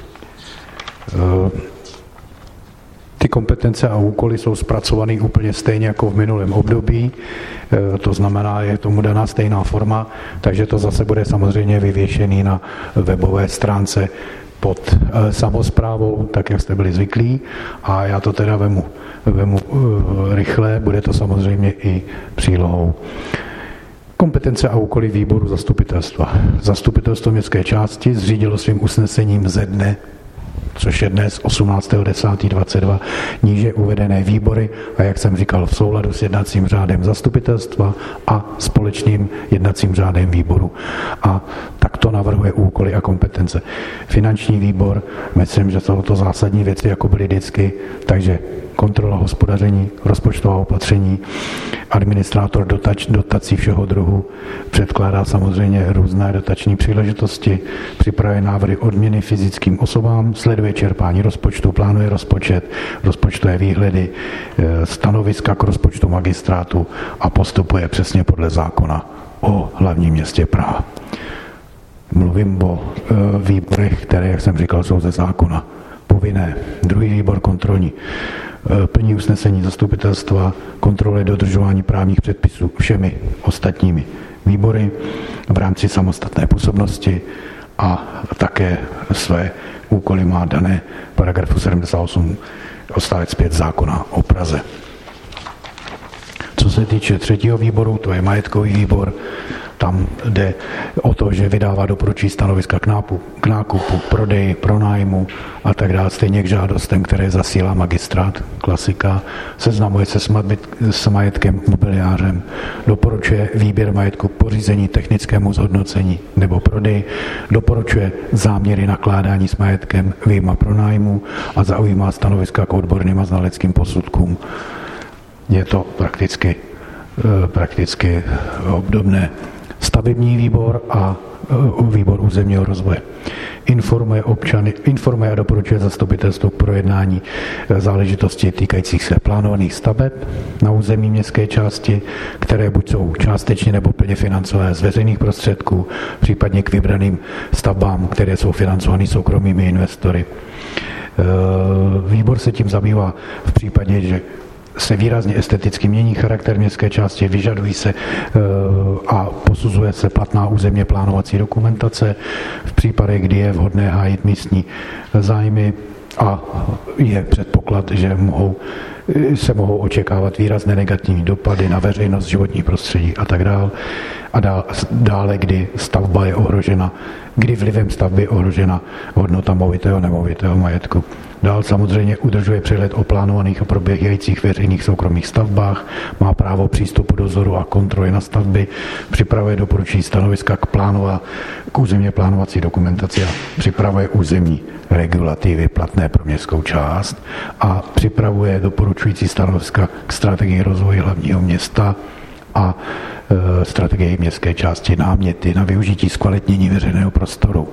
E, Ty kompetence a úkoly jsou zpracované úplně stejně jako v minulém období, to znamená, je tomu daná stejná forma, takže to zase bude samozřejmě vyvěšený na webové stránce pod samosprávou, tak jak jste byli zvyklí, a já to teda vemu, vemu rychle, bude to samozřejmě i přílohou. Kompetence a úkoly výboru zastupitelstva. Zastupitelstvo městské části zřídilo svým usnesením ze dne, což je dnes osmnáctého desátého dvacet dva, níže uvedené výbory a jak jsem říkal v souladu s jednacím řádem zastupitelstva a společným jednacím řádem výboru. A takto navrhuje úkoly a kompetence. Finanční výbor, myslím, že jsou to zásadní věci, jako byly vždycky, takže kontrola hospodaření, rozpočtová opatření, administrátor dotač, dotací všeho druhu, předkládá samozřejmě různé dotační příležitosti, připravuje návrhy odměny fyzickým osobám, sleduje čerpání rozpočtu, plánuje rozpočet, rozpočtové výhledy, stanoviska k rozpočtu magistrátu a postupuje přesně podle zákona o hlavním městě Praha. Mluvím o výborech, které, jak jsem říkal, jsou ze zákona povinné. Druhý výbor kontrolní. Plní usnesení zastupitelstva, kontroluje dodržování právních předpisů všemi ostatními výbory v rámci samostatné působnosti a také své úkoly má dané paragrafu sedmdesát osm odstavec pět zákona o Praze. Co se týče třetího výboru, to je majetkový výbor, tam jde o to, že vydává doporučující stanoviska k, nápu, k nákupu, prodeji, pronájmu a tak dále, stejně k žádostem, které zasílá magistrát, klasika, seznamuje se s majetkem mobiliářem, doporučuje výběr majetku k pořízení, technickému zhodnocení nebo prodeji, doporučuje záměry nakládání s majetkem vyjma pronájmu a zaujímá stanoviska k odborným a znaleckým posudkům. Je to prakticky, prakticky obdobné. Stavební výbor a výbor územního rozvoje. Informuje občany, informuje a doporučuje zastupitelstvu k projednání záležitostí týkajících se plánovaných staveb na území městské části, které buď jsou částečně nebo plně financované z veřejných prostředků, případně k vybraným stavbám, které jsou financovány soukromými investory. Výbor se tím zabývá v případě, že se výrazně esteticky mění charakter městské části, vyžadují se a posuzuje se platná územně plánovací dokumentace v případech, kdy je vhodné hájit místní zájmy a je předpoklad, že mohou se mohou očekávat výrazné negativní dopady na veřejnost, životní prostředí a tak dále. A dále, kdy stavba je ohrožena, kdy vlivem stavby je ohrožena hodnota movitého nemovitého majetku. Dál samozřejmě udržuje přehled o plánovaných a probíhajících veřejných soukromých stavbách, má právo přístupu dozoru a kontroly na stavby, připravuje doporučení stanoviska k, plánova, k územně plánovací dokumentaci a připravuje územní regulativy platné pro městskou část a připravuje doporučující stanoviska k strategii rozvoje hlavního města a e, strategii městské části náměty na využití zkvalitnění veřejného prostoru.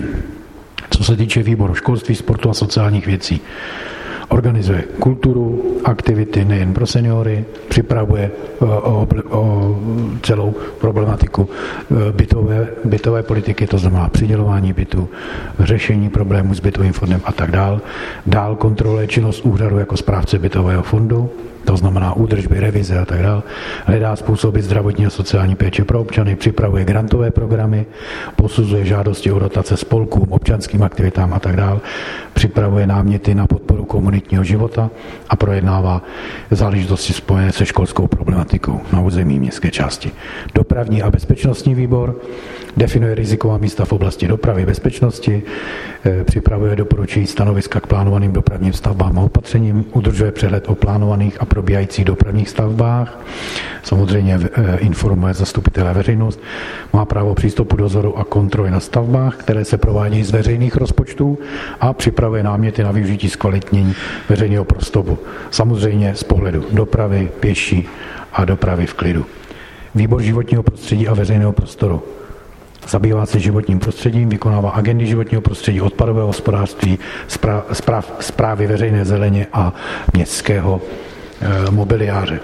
Co se týče výboru školství, sportu a sociálních věcí, organizuje kulturu, aktivity nejen pro seniory, připravuje o, o, o celou problematiku bytové, bytové politiky, to znamená přidělování bytu, řešení problémů s bytovým fondem a tak dál. Dál kontroluje činnost úřadu jako správce bytového fondu, to znamená údržby, revize a tak dále. Hledá způsoby zdravotní a sociální péče pro občany, připravuje grantové programy, posuzuje žádosti o dotace spolkům, občanským aktivitám a tak dále. Připravuje náměty na podporu komunitního života a projednává záležitosti spojené se školskou problematikou na území městské části. Dopravní a bezpečnostní výbor definuje riziková místa v oblasti dopravy a bezpečnosti, připravuje doporučení stanoviska k plánovaným dopravním stavbám a opatřením, udržuje přehled o plánovaných a probíhajících dopravních stavbách, samozřejmě informuje zastupitele veřejnost, má právo přístupu dozoru a kontroly na stavbách, které se provádějí z veřejných rozpočtů a připravuje náměty na využití zkvalitnění veřejného prostoru. Samozřejmě z pohledu dopravy, pěší a dopravy v klidu. Výbor životního prostředí a veřejného prostoru. Zabývá se životním prostředím, vykonává agendy životního prostředí, odpadového hospodářství, správ, správy veřejné zeleně a městského e, mobiliáře.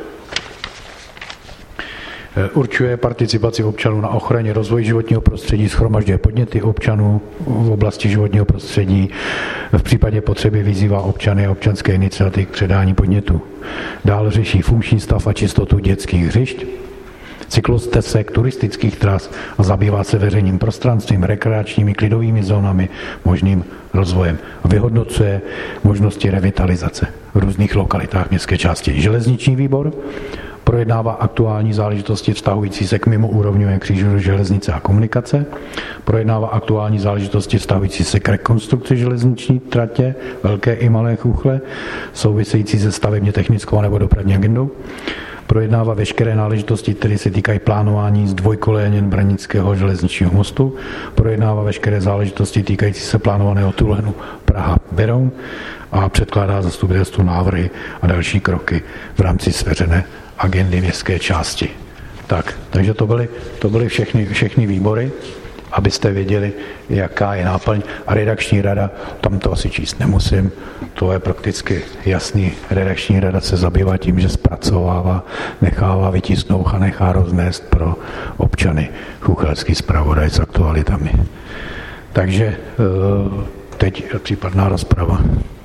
E, určuje participaci občanů na ochraně rozvoji životního prostředí, shromažďuje podněty občanů v oblasti životního prostředí, v případě potřeby vyzývá občany a občanské iniciativy k předání podnětů. Dále řeší funkční stav a čistotu dětských hřišť, cyklostezek, turistických tras a zabývá se veřejným prostranstvím, rekreačními klidovými zónami, možným rozvojem. Vyhodnocuje možnosti revitalizace v různých lokalitách městské části. Železniční výbor projednává aktuální záležitosti vztahující se k mimoúrovňové křížové železnice a komunikace, projednává aktuální záležitosti vztahující se k rekonstrukci železniční tratě, velké i malé Chuchle, související se stavebně technickou nebo dopravní agendou, projednává veškeré náležitosti, které se týkají plánování z dvojkolejně branického železničního mostu, projednává veškeré záležitosti týkající se plánovaného tunelu Praha-Beroun a předkládá zastupitelstvu návrhy a další kroky v rámci svěřené agendy městské části. Tak, takže to byly, to byly všechny, všechny výbory, abyste věděli, jaká je náplň. A redakční rada, tam to asi číst nemusím, to je prakticky jasný. Redakční rada se zabývá tím, že zpracovává, nechává vytisknout a nechá roznést pro občany chuchelský zpravodaj s aktualitami. Takže teď případná rozprava.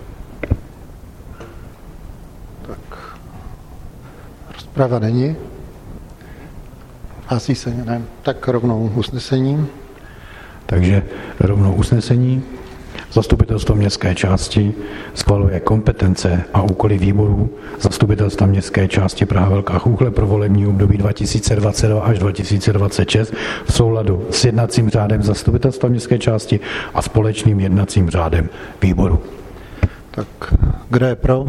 Tak, rozprava není. Hlásí se, ne? Tak rovnou usnesení. Takže rovnou usnesení. Zastupitelstvo městské části schvaluje kompetence a úkoly výborů Zastupitelstva městské části Praha Velká Chúchle pro volební období dva tisíce dvacet dva až dva tisíce dvacet šest v souladu s jednacím řádem Zastupitelstva městské části a společným jednacím řádem výboru. Tak kdo je pro?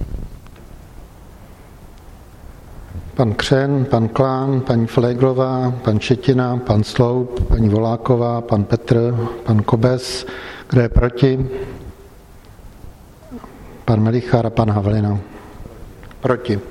Pan Křen, pan Klán, paní Fléglová, pan Šetina, pan Sloup, paní Voláková, pan Petr, pan Kobes. Kdo je proti? Pan Melichar a pan Havlina. Proti.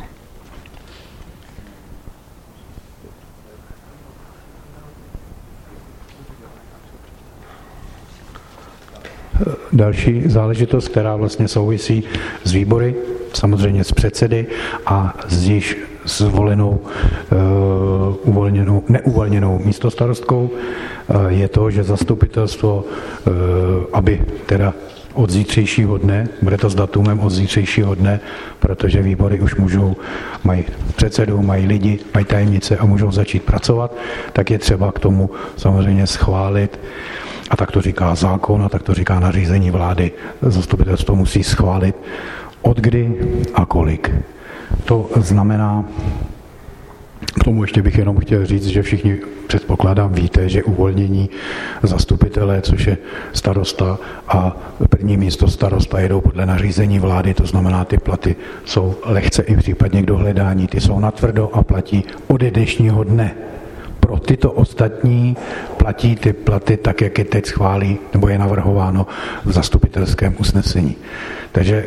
Další záležitost, která vlastně souvisí s výbory, samozřejmě s předsedy a s již zvolenou, uh, uvolněnou, neuvolněnou místostarostkou, uh, je to, že zastupitelstvo, uh, aby teda od zítřejšího dne, bude to s datumem od zítřejšího dne, protože výbory už můžou, mají předsedu, mají lidi, mají tajemnice a můžou začít pracovat, tak je třeba k tomu samozřejmě schválit. A tak to říká zákon a tak to říká nařízení vlády. Zastupitelstvo musí schválit Od kdy a kolik. To znamená, k tomu ještě bych jenom chtěl říct, že všichni předpokládám víte, že uvolnění zastupitele, což je starosta a první místo starosta jedou podle nařízení vlády, to znamená, ty platy jsou lehce i případně k dohledání, ty jsou natvrdo a platí ode dnešního dne. Pro tyto ostatní platí ty platy tak, jak je teď schválí, nebo je navrhováno v zastupitelském usnesení. Takže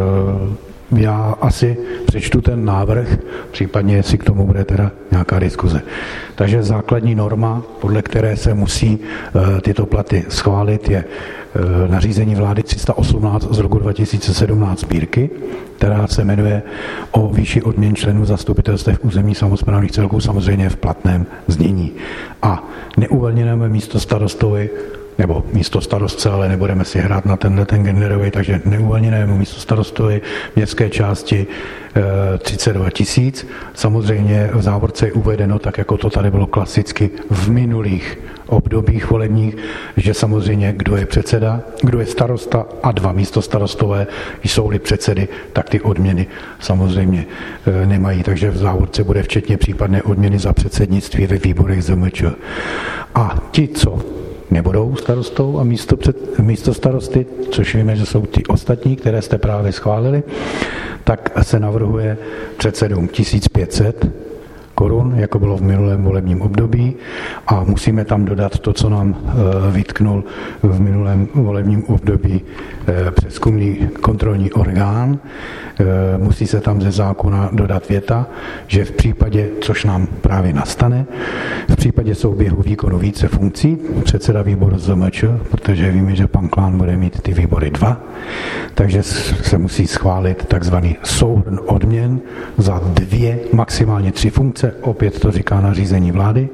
já asi přečtu ten návrh, případně jestli k tomu bude teda nějaká diskuze. Takže základní norma, podle které se musí tyto platy schválit, je nařízení vlády tři sta osmnáct z roku dva tisíce sedmnáct sbírky, která se jmenuje o výši odměn členů zastupitelstev územních samosprávných celků, samozřejmě v platném znění. A neuvolněnému místo starostovi nebo místo starostce, ale nebudeme si hrát na tenhle ten genderový, takže neuvolněnému místo starostovi městské části e, třicet dva tisíc. Samozřejmě v závorce je uvedeno, tak jako to tady bylo klasicky v minulých obdobích volebních, že samozřejmě kdo je předseda, kdo je starosta a dva místo starostové, jsou-li předsedy, tak ty odměny samozřejmě e, nemají. Takže v závorce bude včetně případné odměny za předsednictví ve výborech Z M Č. A ti, co nebudou starostou a místo, před, místo starosty, což víme, že jsou ti ostatní, které jste právě schválili, tak se navrhuje předsedům tisíc pět set korun, jako bylo v minulém volebním období, a musíme tam dodat to, co nám e, vytknul v minulém volebním období e, přezkumný kontrolní orgán. E, musí se tam ze zákona dodat věta, že v případě, což nám právě nastane, v případě souběhu výkonu více funkcí, předseda výboru Z M Č, protože víme, že pan Klán bude mít ty výbory dva, takže se musí schválit takzvaný souhrn odměn za dvě, maximálně tři funkce, opět to říká nařízení vlády,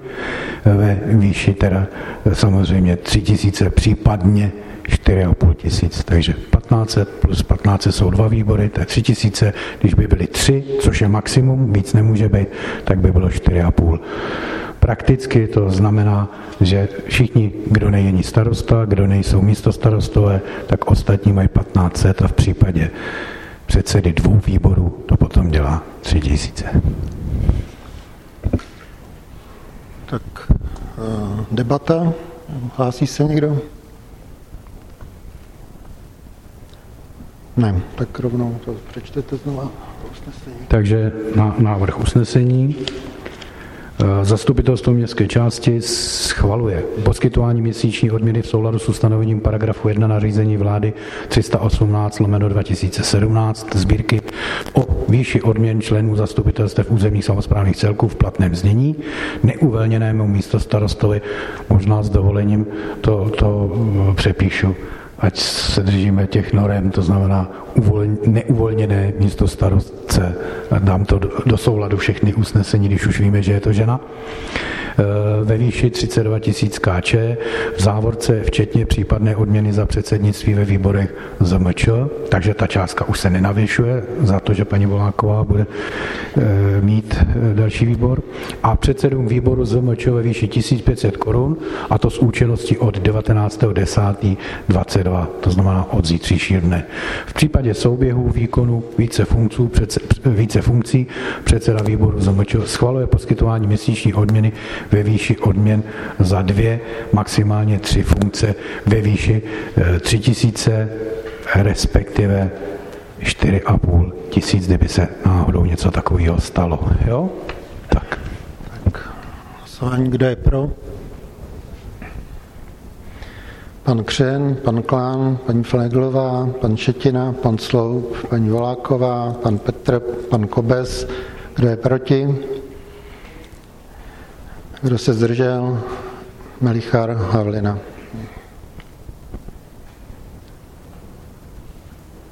ve výši teda samozřejmě tři tisíce, případně čtyři a půl tisíc, takže patnáct set plus patnáct set jsou dva výbory, to je tři tisíce, když by byly tři, což je maximum, víc nemůže být, tak by bylo čtyři a půl. Prakticky to znamená, že všichni, kdo není starosta, kdo nejsou místostarostové, tak ostatní mají patnáct set a v případě předsedy dvou výborů to potom dělá tři tisíce. Tak debata. Hlásí se někdo? Ne, tak rovnou to přečtete znova. Usnesení. Takže na návrh usnesení. Zastupitelstvo městské části schvaluje poskytování měsíční odměny v souladu s ustanovením paragrafu jedna nařízení vlády tři sta osmnáct lomeno dva tisíce sedmnáct sbírky o výši odměn členů zastupitelstev územních samosprávných celků v platném znění, neuvolněnému místostarostovi, možná s dovolením to, to přepíšu, ať se držíme těch norem, to znamená uvolň, neuvolněné místo starostce, dám to do, do souladu všechny usnesení, když už víme, že je to žena, ve výši třicet dva tisíc Kč, v závorce včetně případné odměny za předsednictví ve výborech Z M Č, takže ta částka už se nenavyšuje za to, že paní Voláková bude mít další výbor, a předsedům výboru Z M Č ve výši tisíc pět set korun, a to s účinností od devatenáctého desátého dvacet dva, to znamená od zítřejšího dne. V případě souběhu výkonu více funkcí, více funkcí předseda výboru Z M Č schvaluje poskytování měsíční odměny ve výši odměn za dvě, maximálně tři funkce ve výši tři tisíce, respektive čtyři a půl tisíc, kdyby se náhodou něco takového stalo. Jo? Tak. Tak. Hlasování, kdo je pro? Pan Křen, pan Klán, paní Fléglová, pan Šetina, pan Sloup, paní Voláková, pan Petr, pan Kobes. Kdo je proti? Kdo se zdržel? Melichar, Havlina.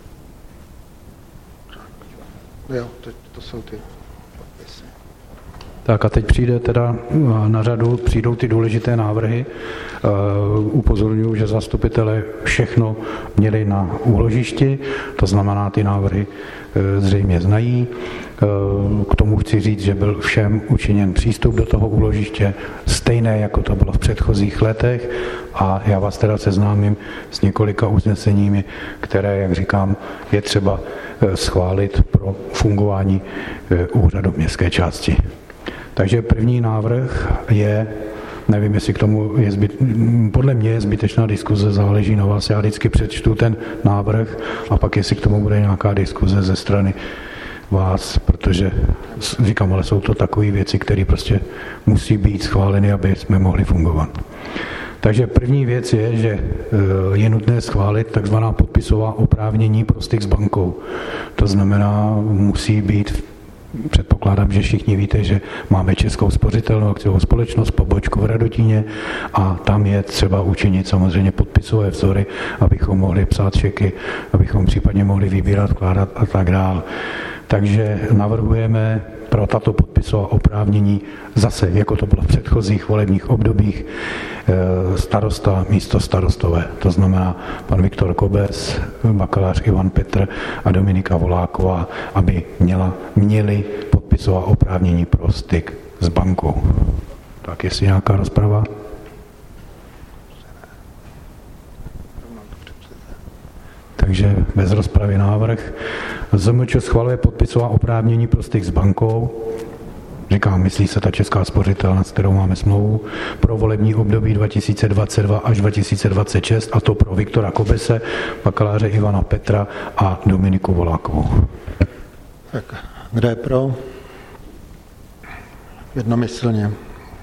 Jo, to, to jsou ty podpisy. Tak a teď přijde teda na řadu, přijdou ty důležité návrhy. Upozorňuji, že zastupitelé všechno měli na úložišti, to znamená, ty návrhy zřejmě znají. K tomu chci říct, že byl všem učiněn přístup do toho úložiště stejné, jako to bylo v předchozích letech, a já vás teda seznámím s několika usneseními, které, jak říkám, je třeba schválit pro fungování úřadu městské části. Takže první návrh je, nevím, jestli k tomu je zbyt, podle mě je zbytečná diskuze, záleží na vás, já vždycky přečtu ten návrh a pak jestli k tomu bude nějaká diskuze ze strany vás, protože říkám, ale jsou to takové věci, které prostě musí být schváleny, aby jsme mohli fungovat. Takže první věc je, že je nutné schválit takzvaná podpisová oprávnění pro styk s bankou. To znamená, musí být, předpokládám, že všichni víte, že máme Českou spořitelnou akciovou společnost, pobočku v Radotíně, a tam je třeba učinit samozřejmě podpisové vzory, abychom mohli psát čeky, abychom případně mohli vybírat, vkládat a tak dále. Takže navrhujeme pro tato podpisová oprávnění zase, jako to bylo v předchozích volebních obdobích, starosta, místo starostové. To znamená pan Viktor Kobes, bakalář Ivan Petr a Dominika Voláková, aby měla, měli podpisová oprávnění pro styk s bankou. Tak jestli nějaká rozprava? Takže bez rozpravy návrh. ZMČ schvaluje podpisová oprávnění pro styk s bankou. Říkám, myslí se ta Česká spořitelna, s kterou máme smlouvu, pro volební období dva tisíce dvacet dva až dva tisíce dvacet šest, a to pro Viktora Kobese, bakaláře Ivana Petra a Dominiku Volákovou. Tak, kdo je pro? Jednomyslně.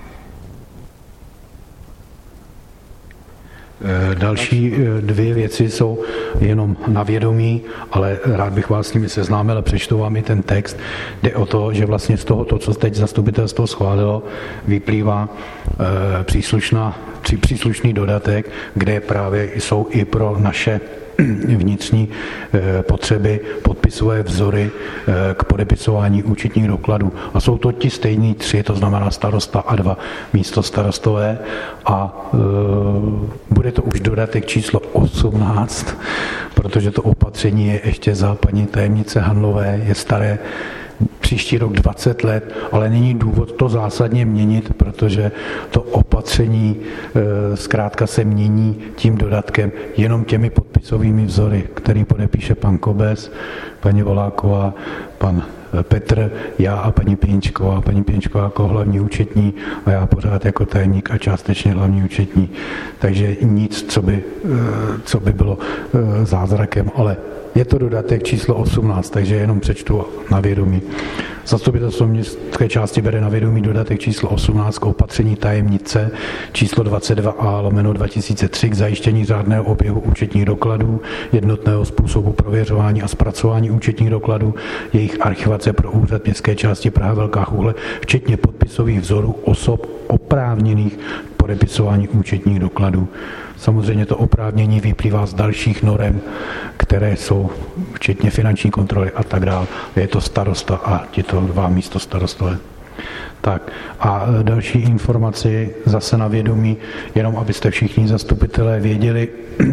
Další dvě věci jsou jenom na vědomí, ale rád bych vás s nimi seznámil a přečtu vám i ten text. Jde o to, že vlastně z tohoto, co teď zastupitelstvo schválilo, vyplývá e, příslušná, při, příslušný dodatek, kde právě jsou i pro naše vnitřní potřeby podpisové vzory k podepisování účetních dokladů. A jsou to ti stejní tři, to znamená starosta a dva místo starostové, a e, bude to už dodatek číslo osmnáct, protože to opatření je ještě za paní tajemnice Hanlové, je staré příští rok dvacet let, ale není důvod to zásadně měnit, protože to opatření e, zkrátka se mění tím dodatkem, jenom těmi podpisovými vzory, který podepíše pan Kobes, paní Voláková, pan Petr, já a paní Pěničková. Paní Pěničková jako hlavní účetní a já pořád jako tajemník a částečně hlavní účetní. Takže nic, co by, co by bylo zázrakem, ale je to dodatek číslo osmnáct, takže jenom přečtu na vědomí. Zastupitelstvo městské části bere na vědomí dodatek číslo osmnáct k opatření tajemnice číslo dvacet dva a lomeno dva tisíce tři k zajištění řádného oběhu účetních dokladů, jednotného způsobu prověřování a zpracování účetních dokladů, jejich archivace pro úřad městské části Praha Velká Chuhle, včetně podpisových vzorů osob oprávněných podepisování účetních dokladů. Samozřejmě to oprávnění vyplývá z dalších norem, které jsou včetně finanční kontroly a tak dále. Je to starosta a tito dva místo starostové. Tak a další informaci zase na vědomí, jenom abyste všichni zastupitelé věděli,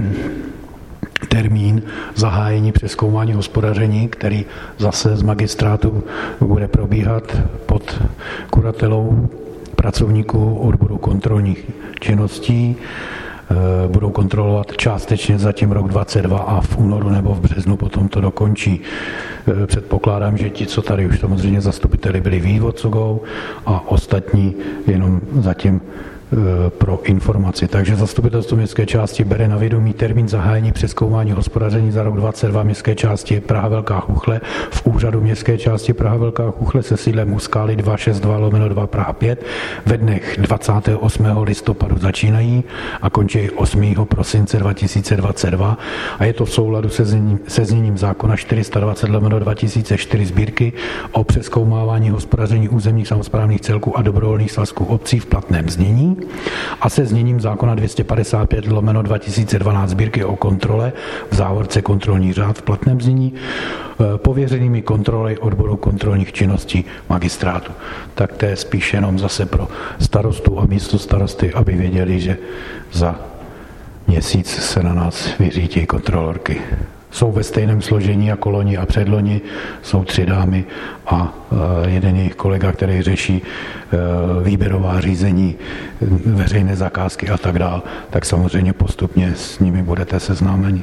termín zahájení přezkoumání hospodaření, který zase z magistrátu bude probíhat pod kuratelou pracovníků odboru kontrolních činností. Budou kontrolovat částečně zatím rok dvacet dva a v únoru nebo v březnu potom to dokončí. Předpokládám, že ti, co tady už samozřejmě zastupiteli byli vývodcogou a ostatní jenom zatím pro informaci. Takže zastupitelstvo městské části bere na vědomí termín zahájení přezkoumání hospodaření za rok dvacet dva městské části Praha Velká Chuchle v úřadu městské části Praha Velká Chuchle se sídlem u Skály dva šest dva lomeno dva Praha pět ve dnech dvacátého osmého listopadu začínají a končí osmého prosince dva tisíce dvacet dva a je to v souladu se zněním, se zněním zákona čtyři sta dvacet lomeno dva tisíce čtyři sbírky o přezkoumávání hospodaření územních samosprávných celků a dobrovolných svazků obcí v platném znění. znění a se zněním zákona dvě stě padesát pět lomeno dva tisíce dvanáct sbírky o kontrole v závorce kontrolní řád v platném znění pověřenými kontroly odboru kontrolních činností magistrátu. Tak to je spíš jenom zase pro starostu a místo starosty, aby věděli, že za měsíc se na nás vyřítí kontrolorky. Jsou ve stejném složení jako loni a předloni, jsou tři dámy a jeden jejich kolega, který řeší výběrová řízení, veřejné zakázky a tak dál, tak samozřejmě postupně s nimi budete seznámeni,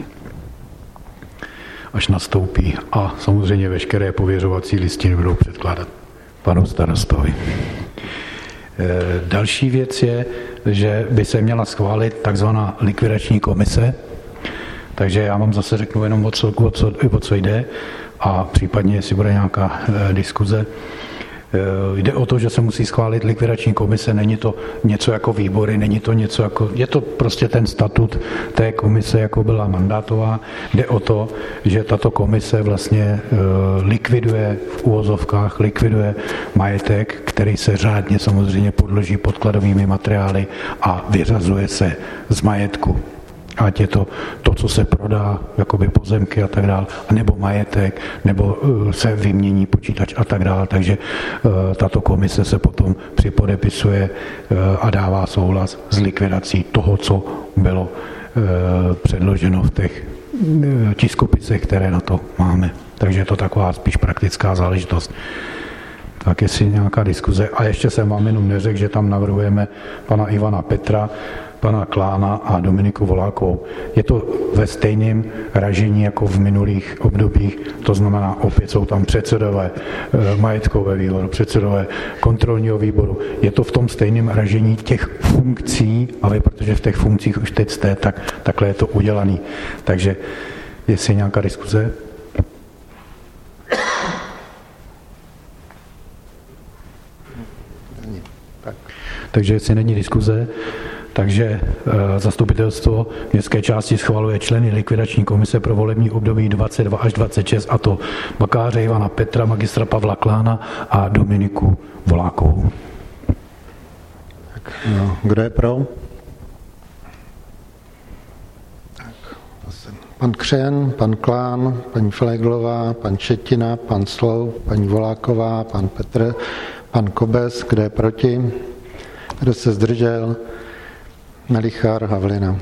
až nastoupí. A samozřejmě veškeré pověřovací listiny budou předkládat panu starostovi. Další věc je, že by se měla schválit takzvaná likvidační komise, takže já vám zase řeknu jenom o co, o co, o co jde a případně, jestli bude nějaká e, diskuze. E, jde o to, že se musí schválit likvidační komise, není to něco jako výbory, není to něco jako, je to prostě ten statut té komise, jako byla mandátová. Jde o to, že tato komise vlastně e, likviduje v uvozovkách, likviduje majetek, který se řádně samozřejmě podloží podkladovými materiály a vyřazuje se z majetku. Ať je to to, co se prodá, jakoby pozemky a tak dále, nebo majetek, nebo se vymění počítač a tak dále. Takže tato komise se potom připodepisuje a dává souhlas s likvidací toho, co bylo předloženo v těch tiskopisech, které na to máme. Takže je to taková spíš praktická záležitost. Tak jestli nějaká diskuze. A ještě jsem vám jenom neřekl, že tam navrhujeme pana Ivana Petra, pana Klána a Dominiku Volákovou. Je to ve stejném ražení jako v minulých obdobích, to znamená, opět jsou tam předsedové majetkové výboru, předsedové kontrolního výboru. Je to v tom stejném ražení těch funkcí, a vy, protože v těch funkcích už teď jste, tak takhle je to udělaný. Takže jestli nějaká diskuze? Takže jestli není diskuze, takže e, zastupitelstvo městské části schvaluje členy likvidační komise pro volební období dvacet dva až dvacet šest, a to Bakáře Ivana Petra, magistra Pavla Klána a Dominiku Volákovou. Tak, no, kdo je pro? Tak, pan Křen, pan Klán, paní Fléglová, pan Šetina, pan Sloup, paní Voláková, pan Petr, pan Kobes, kdo je proti? Kdo se zdržel? Melichar, Havlina.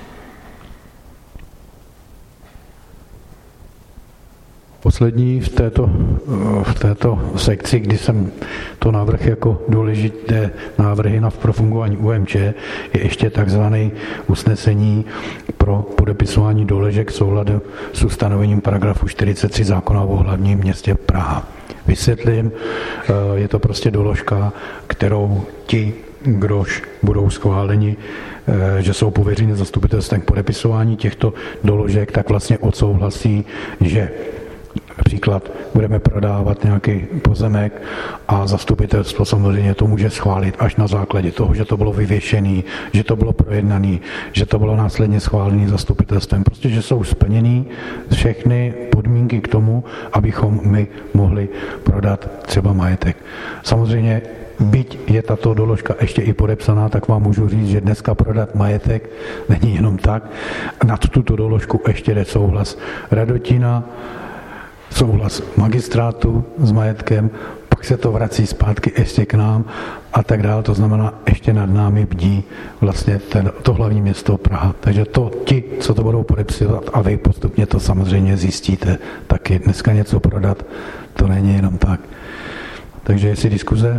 Poslední v této, v této sekci, kdy jsem to návrh jako důležité návrhy na pro fungování U M Č, je ještě takzvané usnesení pro podepisování doložek v souladu s ustanovením paragrafu čtyřicet tři zákona o hlavním městě Praha. Vysvětlím, je to prostě doložka, kterou ti, kdož budou schváleni, že jsou pověřeni zastupitelstvem k podepisování těchto doložek, tak vlastně odsouhlasí, že například budeme prodávat nějaký pozemek a zastupitelstvo samozřejmě to může schválit až na základě toho, že to bylo vyvěšené, že to bylo projednané, že to bylo následně schválené zastupitelstvem. Prostě, že jsou splněny všechny podmínky k tomu, abychom my mohli prodat třeba majetek. Samozřejmě byť je tato doložka ještě i podepsaná, tak vám můžu říct, že dneska prodat majetek není jenom tak. Nad tuto doložku ještě jde souhlas Radotina, souhlas magistrátu s majetkem, pak se to vrací zpátky ještě k nám a tak dále. To znamená, ještě nad námi bdí vlastně ten, to hlavní město Praha. Takže to ti, co to budou podepsat, a vy postupně to samozřejmě zjistíte, taky dneska něco prodat, to není jenom tak. Takže jestli diskuze?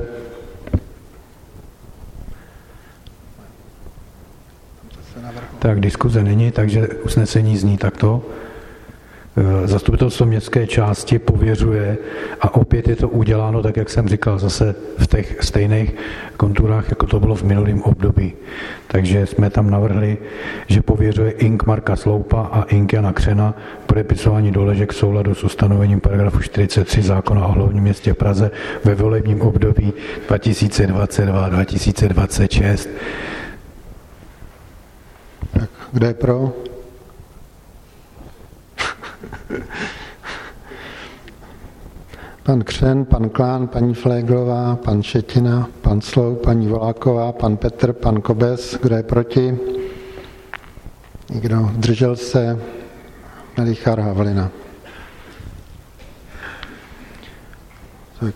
Tak diskuze není, takže usnesení zní takto. Zastupitelstvo městské části pověřuje, a opět je to uděláno, tak jak jsem říkal, zase v těch stejných konturách, jako to bylo v minulém období. Takže jsme tam navrhli, že pověřuje Ing. Marka Sloupa a Ing. Jana Křena podepisování doložek v souladu s ustanovením paragrafu čtyřicet tři zákona o hlavním městě Praze ve volebním období dva tisíce dvacet dva až dva tisíce dvacet šest. Tak, kdo je pro? pan Křen, pan Klán, paní Fléglová, pan Šetina, pan Sloup, paní Voláková, pan Petr, pan Kobes. Kdo je proti? Nikdo. Zdržel se? Melichar, Havlina. Tak,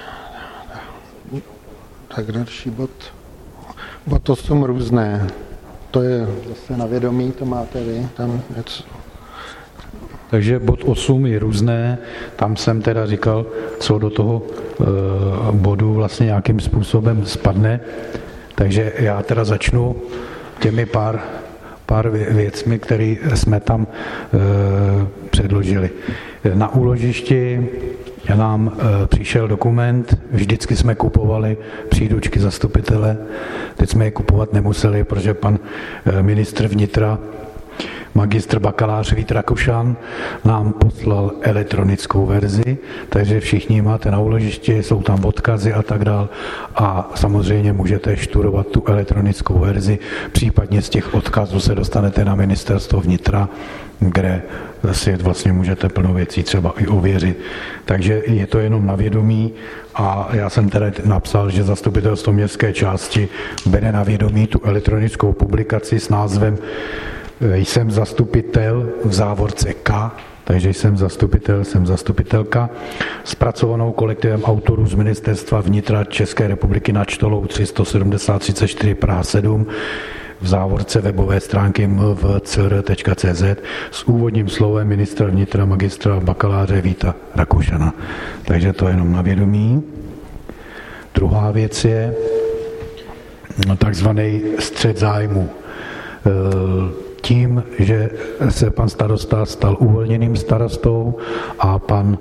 tak další bod. Bod osm různé. To je zase na vědomí, to máte vy, tam něco. Takže bod osm je různé, tam jsem teda říkal, co do toho e, bodu vlastně nějakým způsobem spadne. Takže já teda začnu těmi pár, pár věcmi, které jsme tam e, předložili. Na úložišti nám e, přišel dokument, vždycky jsme kupovali příručky zastupitele, teď jsme je kupovat nemuseli, protože pan e, ministr vnitra magistr bakalář Vít Rakušan nám poslal elektronickou verzi, takže všichni máte na úložišti, jsou tam odkazy a tak dál a samozřejmě můžete študovat tu elektronickou verzi, případně z těch odkazů se dostanete na ministerstvo vnitra, kde si vlastně můžete plno věcí třeba i ověřit. Takže je to jenom na vědomí a já jsem teda napsal, že zastupitelstvo městské části bere na vědomí tu elektronickou publikaci s názvem Jsem zastupitel v závorce K, takže jsem zastupitel, jsem zastupitelka, zpracovanou kolektivem autorů z Ministerstva vnitra České republiky nad Štolou tři sto sedmdesát třicet čtyři Praha sedm, v závorce webové stránky m v c r tečka c z s úvodním slovem ministra vnitra magistra bakaláře Víta Rakušana. Takže to je jenom na vědomí. Druhá věc je takzvaný střet zájmu. Tím, že se pan starosta stal uvolněným starostou a pan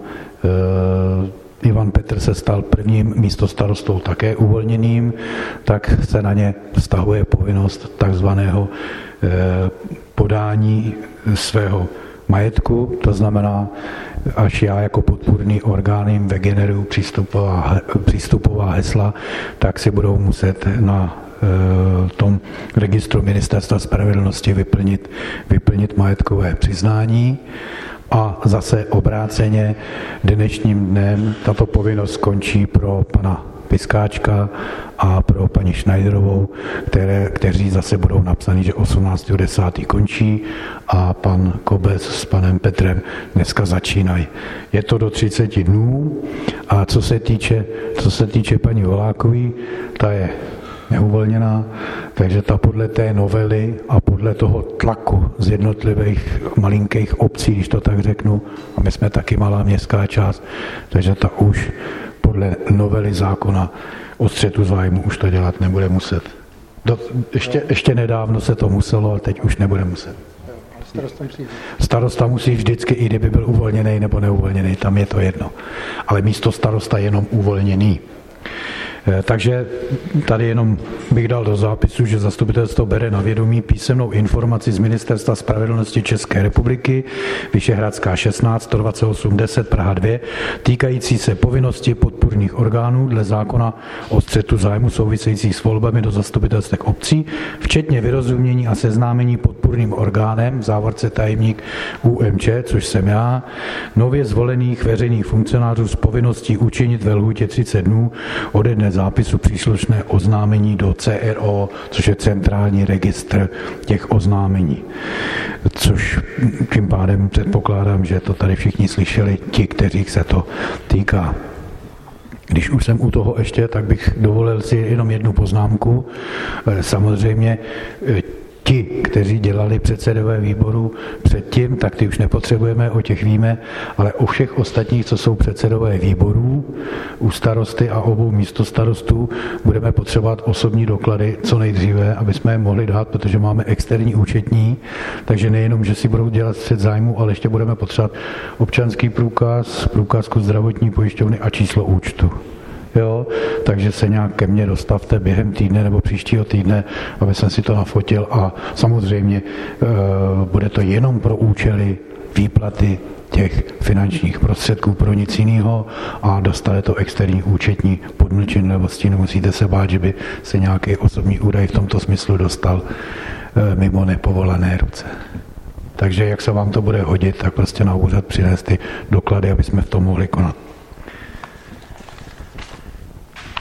e, Ivan Petr se stal prvním místostarostou také uvolněným, tak se na ně vztahuje povinnost takzvaného e, podání svého majetku, to znamená, až já jako podpůrný orgán jim vygeneruju přístupová, přístupová hesla, tak si budou muset na tom registru Ministerstva spravedlnosti vyplnit, vyplnit majetkové přiznání a zase obráceně dnešním dnem tato povinnost skončí pro pana Piskáčka a pro paní Schneiderovou, které, kteří zase budou napsaní, že osmnáctého desátého končí a pan Kobec s panem Petrem dneska začínají. Je to do třiceti dnů a co se týče, co se týče paní Volákové, ta je neuvolněná, takže ta podle té novely a podle toho tlaku z jednotlivých malinkých obcí, když to tak řeknu, a my jsme taky malá městská část, takže ta už podle novely zákona o střetu zájmu už to dělat nebude muset. Do, ještě, ještě nedávno se to muselo, ale teď už nebude muset. Starosta musí vždycky, i kdyby byl uvolněný nebo neuvolněný, tam je to jedno. Ale místo starosta jenom uvolněný. Takže tady jenom bych dal do zápisu, že zastupitelstvo bere na vědomí písemnou informaci z Ministerstva spravedlnosti České republiky, Vyšehradská šestnáct, sto dvacet osm deset, Praha dva, týkající se povinnosti podpůrných orgánů dle zákona o střetu zájmu souvisejících s volbami do zastupitelstev obcí, včetně vyrozumění a seznámení podpůrným orgánem, v závorce tajemník U M Č, což jsem já, nově zvolených veřejných funkcionářů s povinností učinit ve lhůtě třicet dnů ode dne zápisu příslušné oznámení do C R O, což je centrální registr těch oznámení. Což tím pádem předpokládám, že to tady všichni slyšeli, ti, kteřích se to týká. Když už jsem u toho ještě, tak bych dovolil si jenom jednu poznámku. Samozřejmě ti, kteří dělali předsedové výboru předtím, tak ty už nepotřebujeme, o těch víme, ale o všech ostatních, co jsou předsedové výborů, u starosty a obou místostarostů, budeme potřebovat osobní doklady co nejdříve, aby jsme je mohli dát, protože máme externí účetní, takže nejenom, že si budou dělat střet zájmu, ale ještě budeme potřebovat občanský průkaz, průkazku zdravotní pojišťovny a číslo účtu. Jo, takže se nějak ke mně dostavte během týdne nebo příštího týdne, aby jsem si to nafotil a samozřejmě e, bude to jenom pro účely výplaty těch finančních prostředků pro nic jiného a dostane to externí účetní pod mlčenlivostí. Nemusíte se bát, že by se nějaký osobní údaj v tomto smyslu dostal e, mimo nepovolané ruce. Takže jak se vám to bude hodit, tak prostě na úřad přinést ty doklady, aby jsme v tom mohli konat.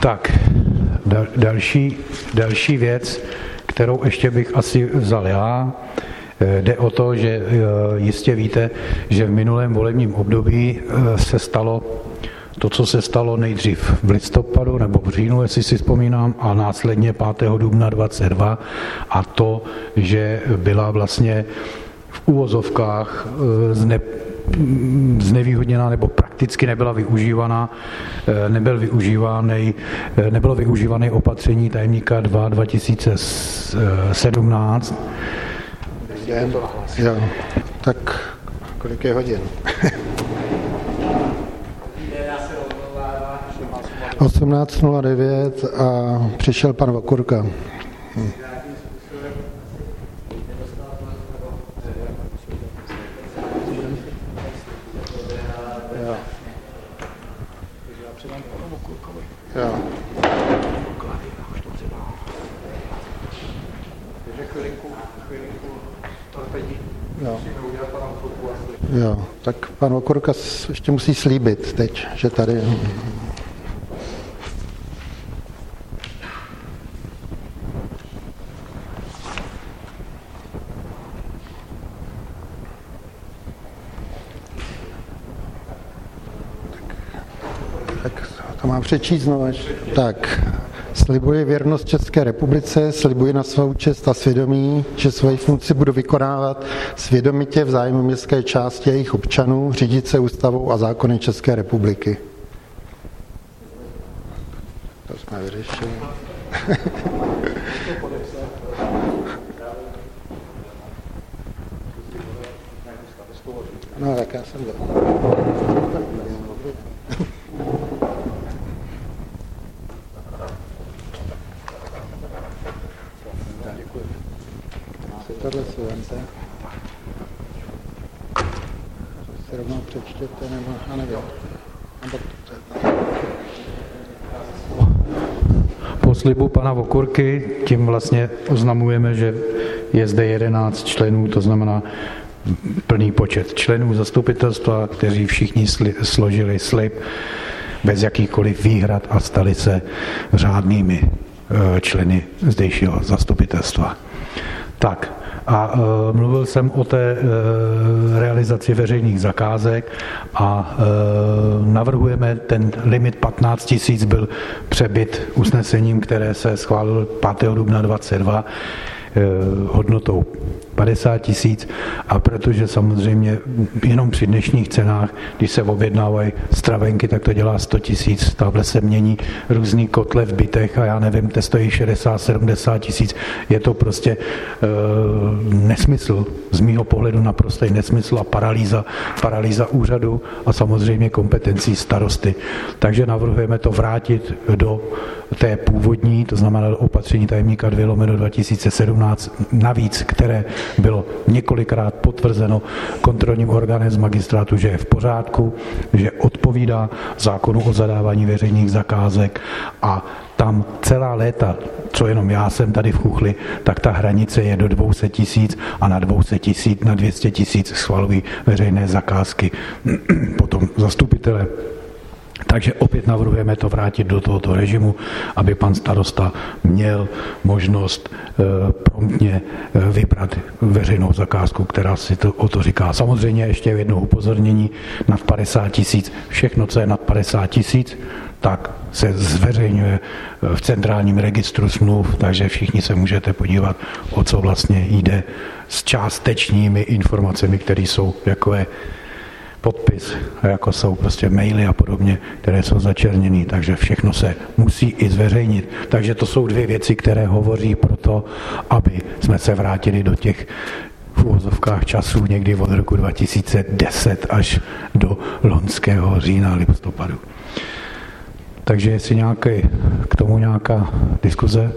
Tak, dal, další, další věc, kterou ještě bych asi vzal já, jde o to, že jistě víte, že v minulém volebním období se stalo to, co se stalo nejdřív v listopadu nebo v říjnu, jestli si vzpomínám, a následně pátého dubna dvacet dva, a to, že byla vlastně v úvozovkách zne, znevýhodněná nebo prakticky nebyla využívaná, nebyl využívaný, nebylo využívané opatření tajemníka dva dva tisíce sedmnáct. Jo, tak kolik je hodin? osmnáct nula devět a přišel pan Vokurka. Hm. Jo. Jo. Jo. Jo, tak pan Vokurka ještě musí slíbit teď, že tady... To mám přečíst znovu. Tak, slibuji věrnost České republice, slibuji na svou čest a svědomí, že svoji funkci budu vykonávat svědomitě v zájmu městské části jejich občanů, řídit se ústavou a zákony České republiky. To jsme vyřešili. No, tak já jsem to. Tohle si vemte. Si rovnou přečtěte, nebo, já nevím. Po slibu pana Vokurky tím vlastně oznamujeme, že je zde jedenáct členů, to znamená plný počet členů zastupitelstva, kteří všichni sli, složili slib bez jakýchkoliv výhrad a stali se řádnými členy zdejšího zastupitelstva. Tak, a e, mluvil jsem o té e, realizaci veřejných zakázek a e, navrhujeme, ten limit patnáct tisíc byl přebyt usnesením, které se schválilo pátého dubna dvacet dva e, hodnotou padesát tisíc, a protože samozřejmě jenom při dnešních cenách, když se objednávají stravenky, tak to dělá sto tisíc, tamhle se mění různý kotle v bytech a já nevím, te stojí šedesát sedmdesát tisíc, je to prostě e, nesmysl, z mýho pohledu naprostý nesmysl a paralýza, paralýza úřadu a samozřejmě kompetencí starosty. Takže navrhujeme to vrátit do té původní, to znamená do opatření tajemníka dva lomeno dva tisíce sedmnáct, navíc, které bylo několikrát potvrzeno kontrolním orgánem z magistrátu, že je v pořádku, že odpovídá zákonu o zadávání veřejných zakázek, a tam celá léta, co jenom já jsem tady v Chuchli, tak ta hranice je do dvě stě tisíc a na dvě stě tisíc, na dvě stě tisíc schvalují veřejné zakázky potom zastupitelé. Takže opět navrhujeme to vrátit do tohoto režimu, aby pan starosta měl možnost e, promptně e, vybrat veřejnou zakázku, která si to, o to říká. Samozřejmě ještě jedno upozornění, nad padesát tisíc, všechno, co je nad padesát tisíc, tak se zveřejňuje v centrálním registru smluv, takže všichni se můžete podívat, o co vlastně jde, s částečnými informacemi, které jsou takové podpis, jako jsou prostě maily a podobně, které jsou začerněné, takže všechno se musí i zveřejnit. Takže to jsou dvě věci, které hovoří pro to, aby jsme se vrátili do těch v uvozovkách časů někdy od roku dva tisíce deset až do loňského října, listopadu. Takže jestli nějaký, k tomu nějaká diskuze?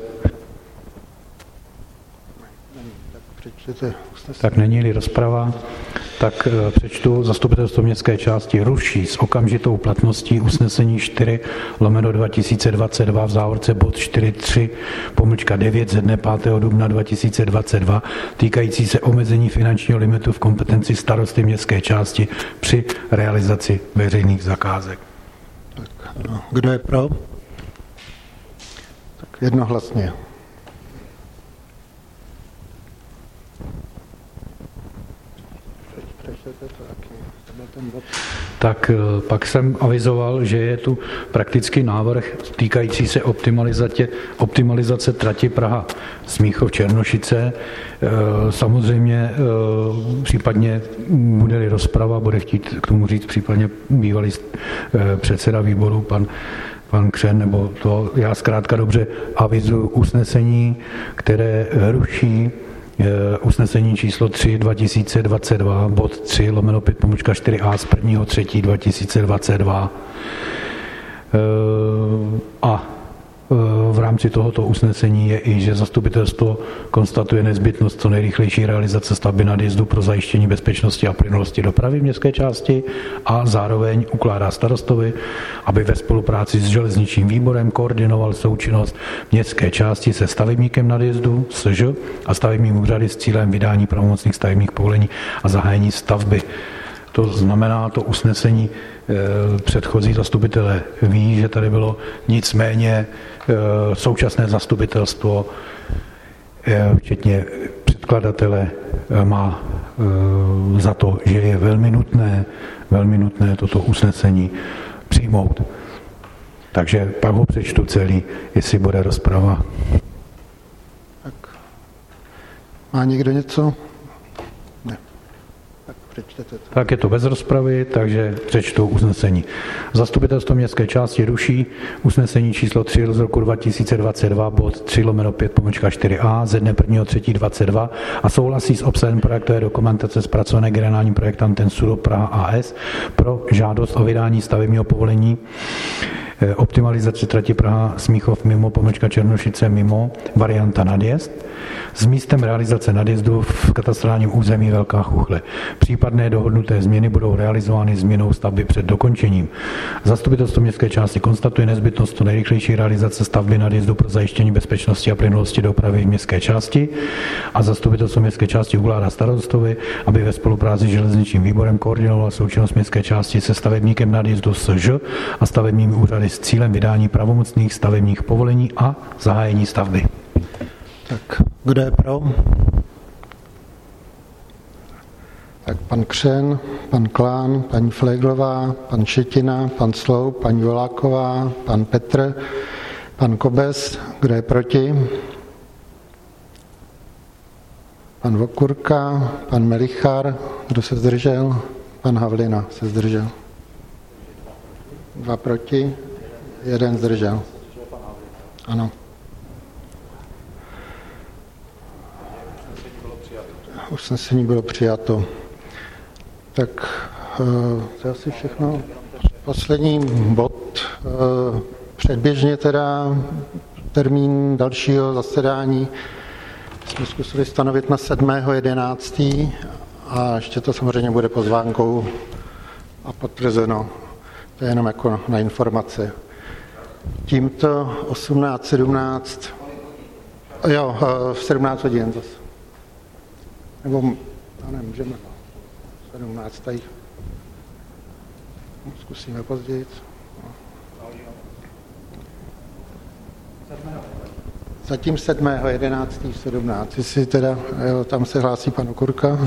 Tak není-li rozprava, tak přečtu: zastupitelstvo městské části ruší s okamžitou platností usnesení čtyři lomeno dva tisíce dvacet dva v závorce bod čtyři tři pomlčka devět ze dne pátého dubna dva tisíce dvacet dva týkající se omezení finančního limitu v kompetenci starosty městské části při realizaci veřejných zakázek. Tak, no, kdo je pro? jednohlasně. Tak pak jsem avizoval, že je tu prakticky návrh týkající se optimalizace, optimalizace trati Praha Smíchov Černošice. Samozřejmě případně bude-li rozprava, bude chtít k tomu říct případně bývalý předseda výboru pan pan Křen, nebo to já zkrátka dobře avizuju usnesení, které ruší usnesení číslo tři dva tisíce dvacet dva, bod tři lomeno pět pomlčka čtyři a z prvního třetí dva tisíce dvacet dva. A v rámci tohoto usnesení je i, že zastupitelstvo konstatuje nezbytnost co nejrychlejší realizace stavby nadjezdu pro zajištění bezpečnosti a plynulosti dopravy v městské části a zároveň ukládá starostovi, aby ve spolupráci s železničním výborem koordinoval součinnost městské části se stavebníkem nadjezdu S Ž a stavebním úřady s cílem vydání pravomocných stavebních povolení a zahájení stavby. To znamená, to usnesení předchozí zastupitelé ví, že tady bylo, nicméně současné zastupitelstvo, včetně předkladatele, má za to, že je velmi nutné, velmi nutné toto usnesení přijmout. Takže pak ho přečtu celý, jestli bude rozprava. Tak. Má někdo něco? Tak je to bez rozpravy, takže přečtu usnesení. Zastupitelstvo městské části ruší usnesení číslo tři z roku dva tisíce dvacet dva, bod tři lomeno pět pomlčka čtyři a ze dne prvního třetí dvacet dva a souhlasí s obsahem projektové dokumentace zpracované generálním projektantem Sudo Praha A S pro žádost o vydání stavebního povolení optimalizace trati Praha Smíchov mimo pomlčka Černošice mimo varianta nadjezd s místem realizace nadjezdu v katastrálním území Velká Chuchle. Případné dohodnuté změny budou realizovány změnou stavby před dokončením. Zastupitelstvo městské části konstatuje nezbytnost co nejrychlejší realizace stavby nadjezdu pro zajištění bezpečnosti a plynulosti dopravy v městské části a zastupitelstvo městské části ukládá starostovi, aby ve spolupráci s železničním výborem koordinoval součinnost městské části se stavebníkem nadjezdu S Ž a stavebními úřady s cílem vydání pravomocných stavebních povolení a zahájení stavby. Tak, kdo je pro? Tak pan Křen, pan Klán, paní Fleglová, pan Šetina, pan Sloup, paní Voláková, pan Petr, pan Kobes, kdo je proti? Pan Vokurka, pan Melichar, kdo se zdržel? Pan Havlina se zdržel. Dva proti, jeden zdržel. Ano. Usnesení bylo přijato. Tak to je asi všechno. Poslední bod. Předběžně teda termín dalšího zasedání jsme zkusili stanovit na sedmého jedenáctého a ještě to samozřejmě bude pozvánkou a potvrzeno. To je jenom jako na informace. Tímto osmnáct sedmnáct, jo, v sedmnáct hodin zase. Nebo, ne, můžeme sedmnáct tady. Zkusíme později. Zatím sedmého jedenáctého sedmnáct. Jestli teda, jo, tam se hlásí pan Okurka.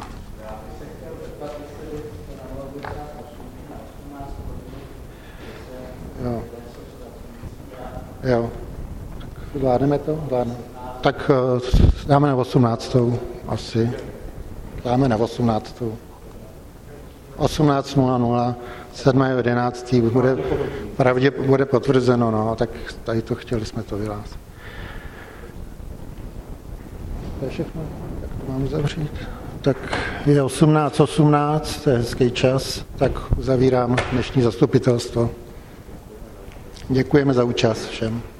Jo. Jo. Tak zvládneme to? Zvládneme. Tak dáme na osmnáctou asi. Dáme na osmnáctou. osmnáct nula nula, sedmého jedenáctého bude, pravdě bude potvrzeno, no, tak tady to chtěli jsme to vyhlásit. To je všechno, tak to mám zavřít. Tak je osmnáct osmnáct, to je hezký čas, tak uzavírám dnešní zastupitelstvo. Děkujeme za účast všem.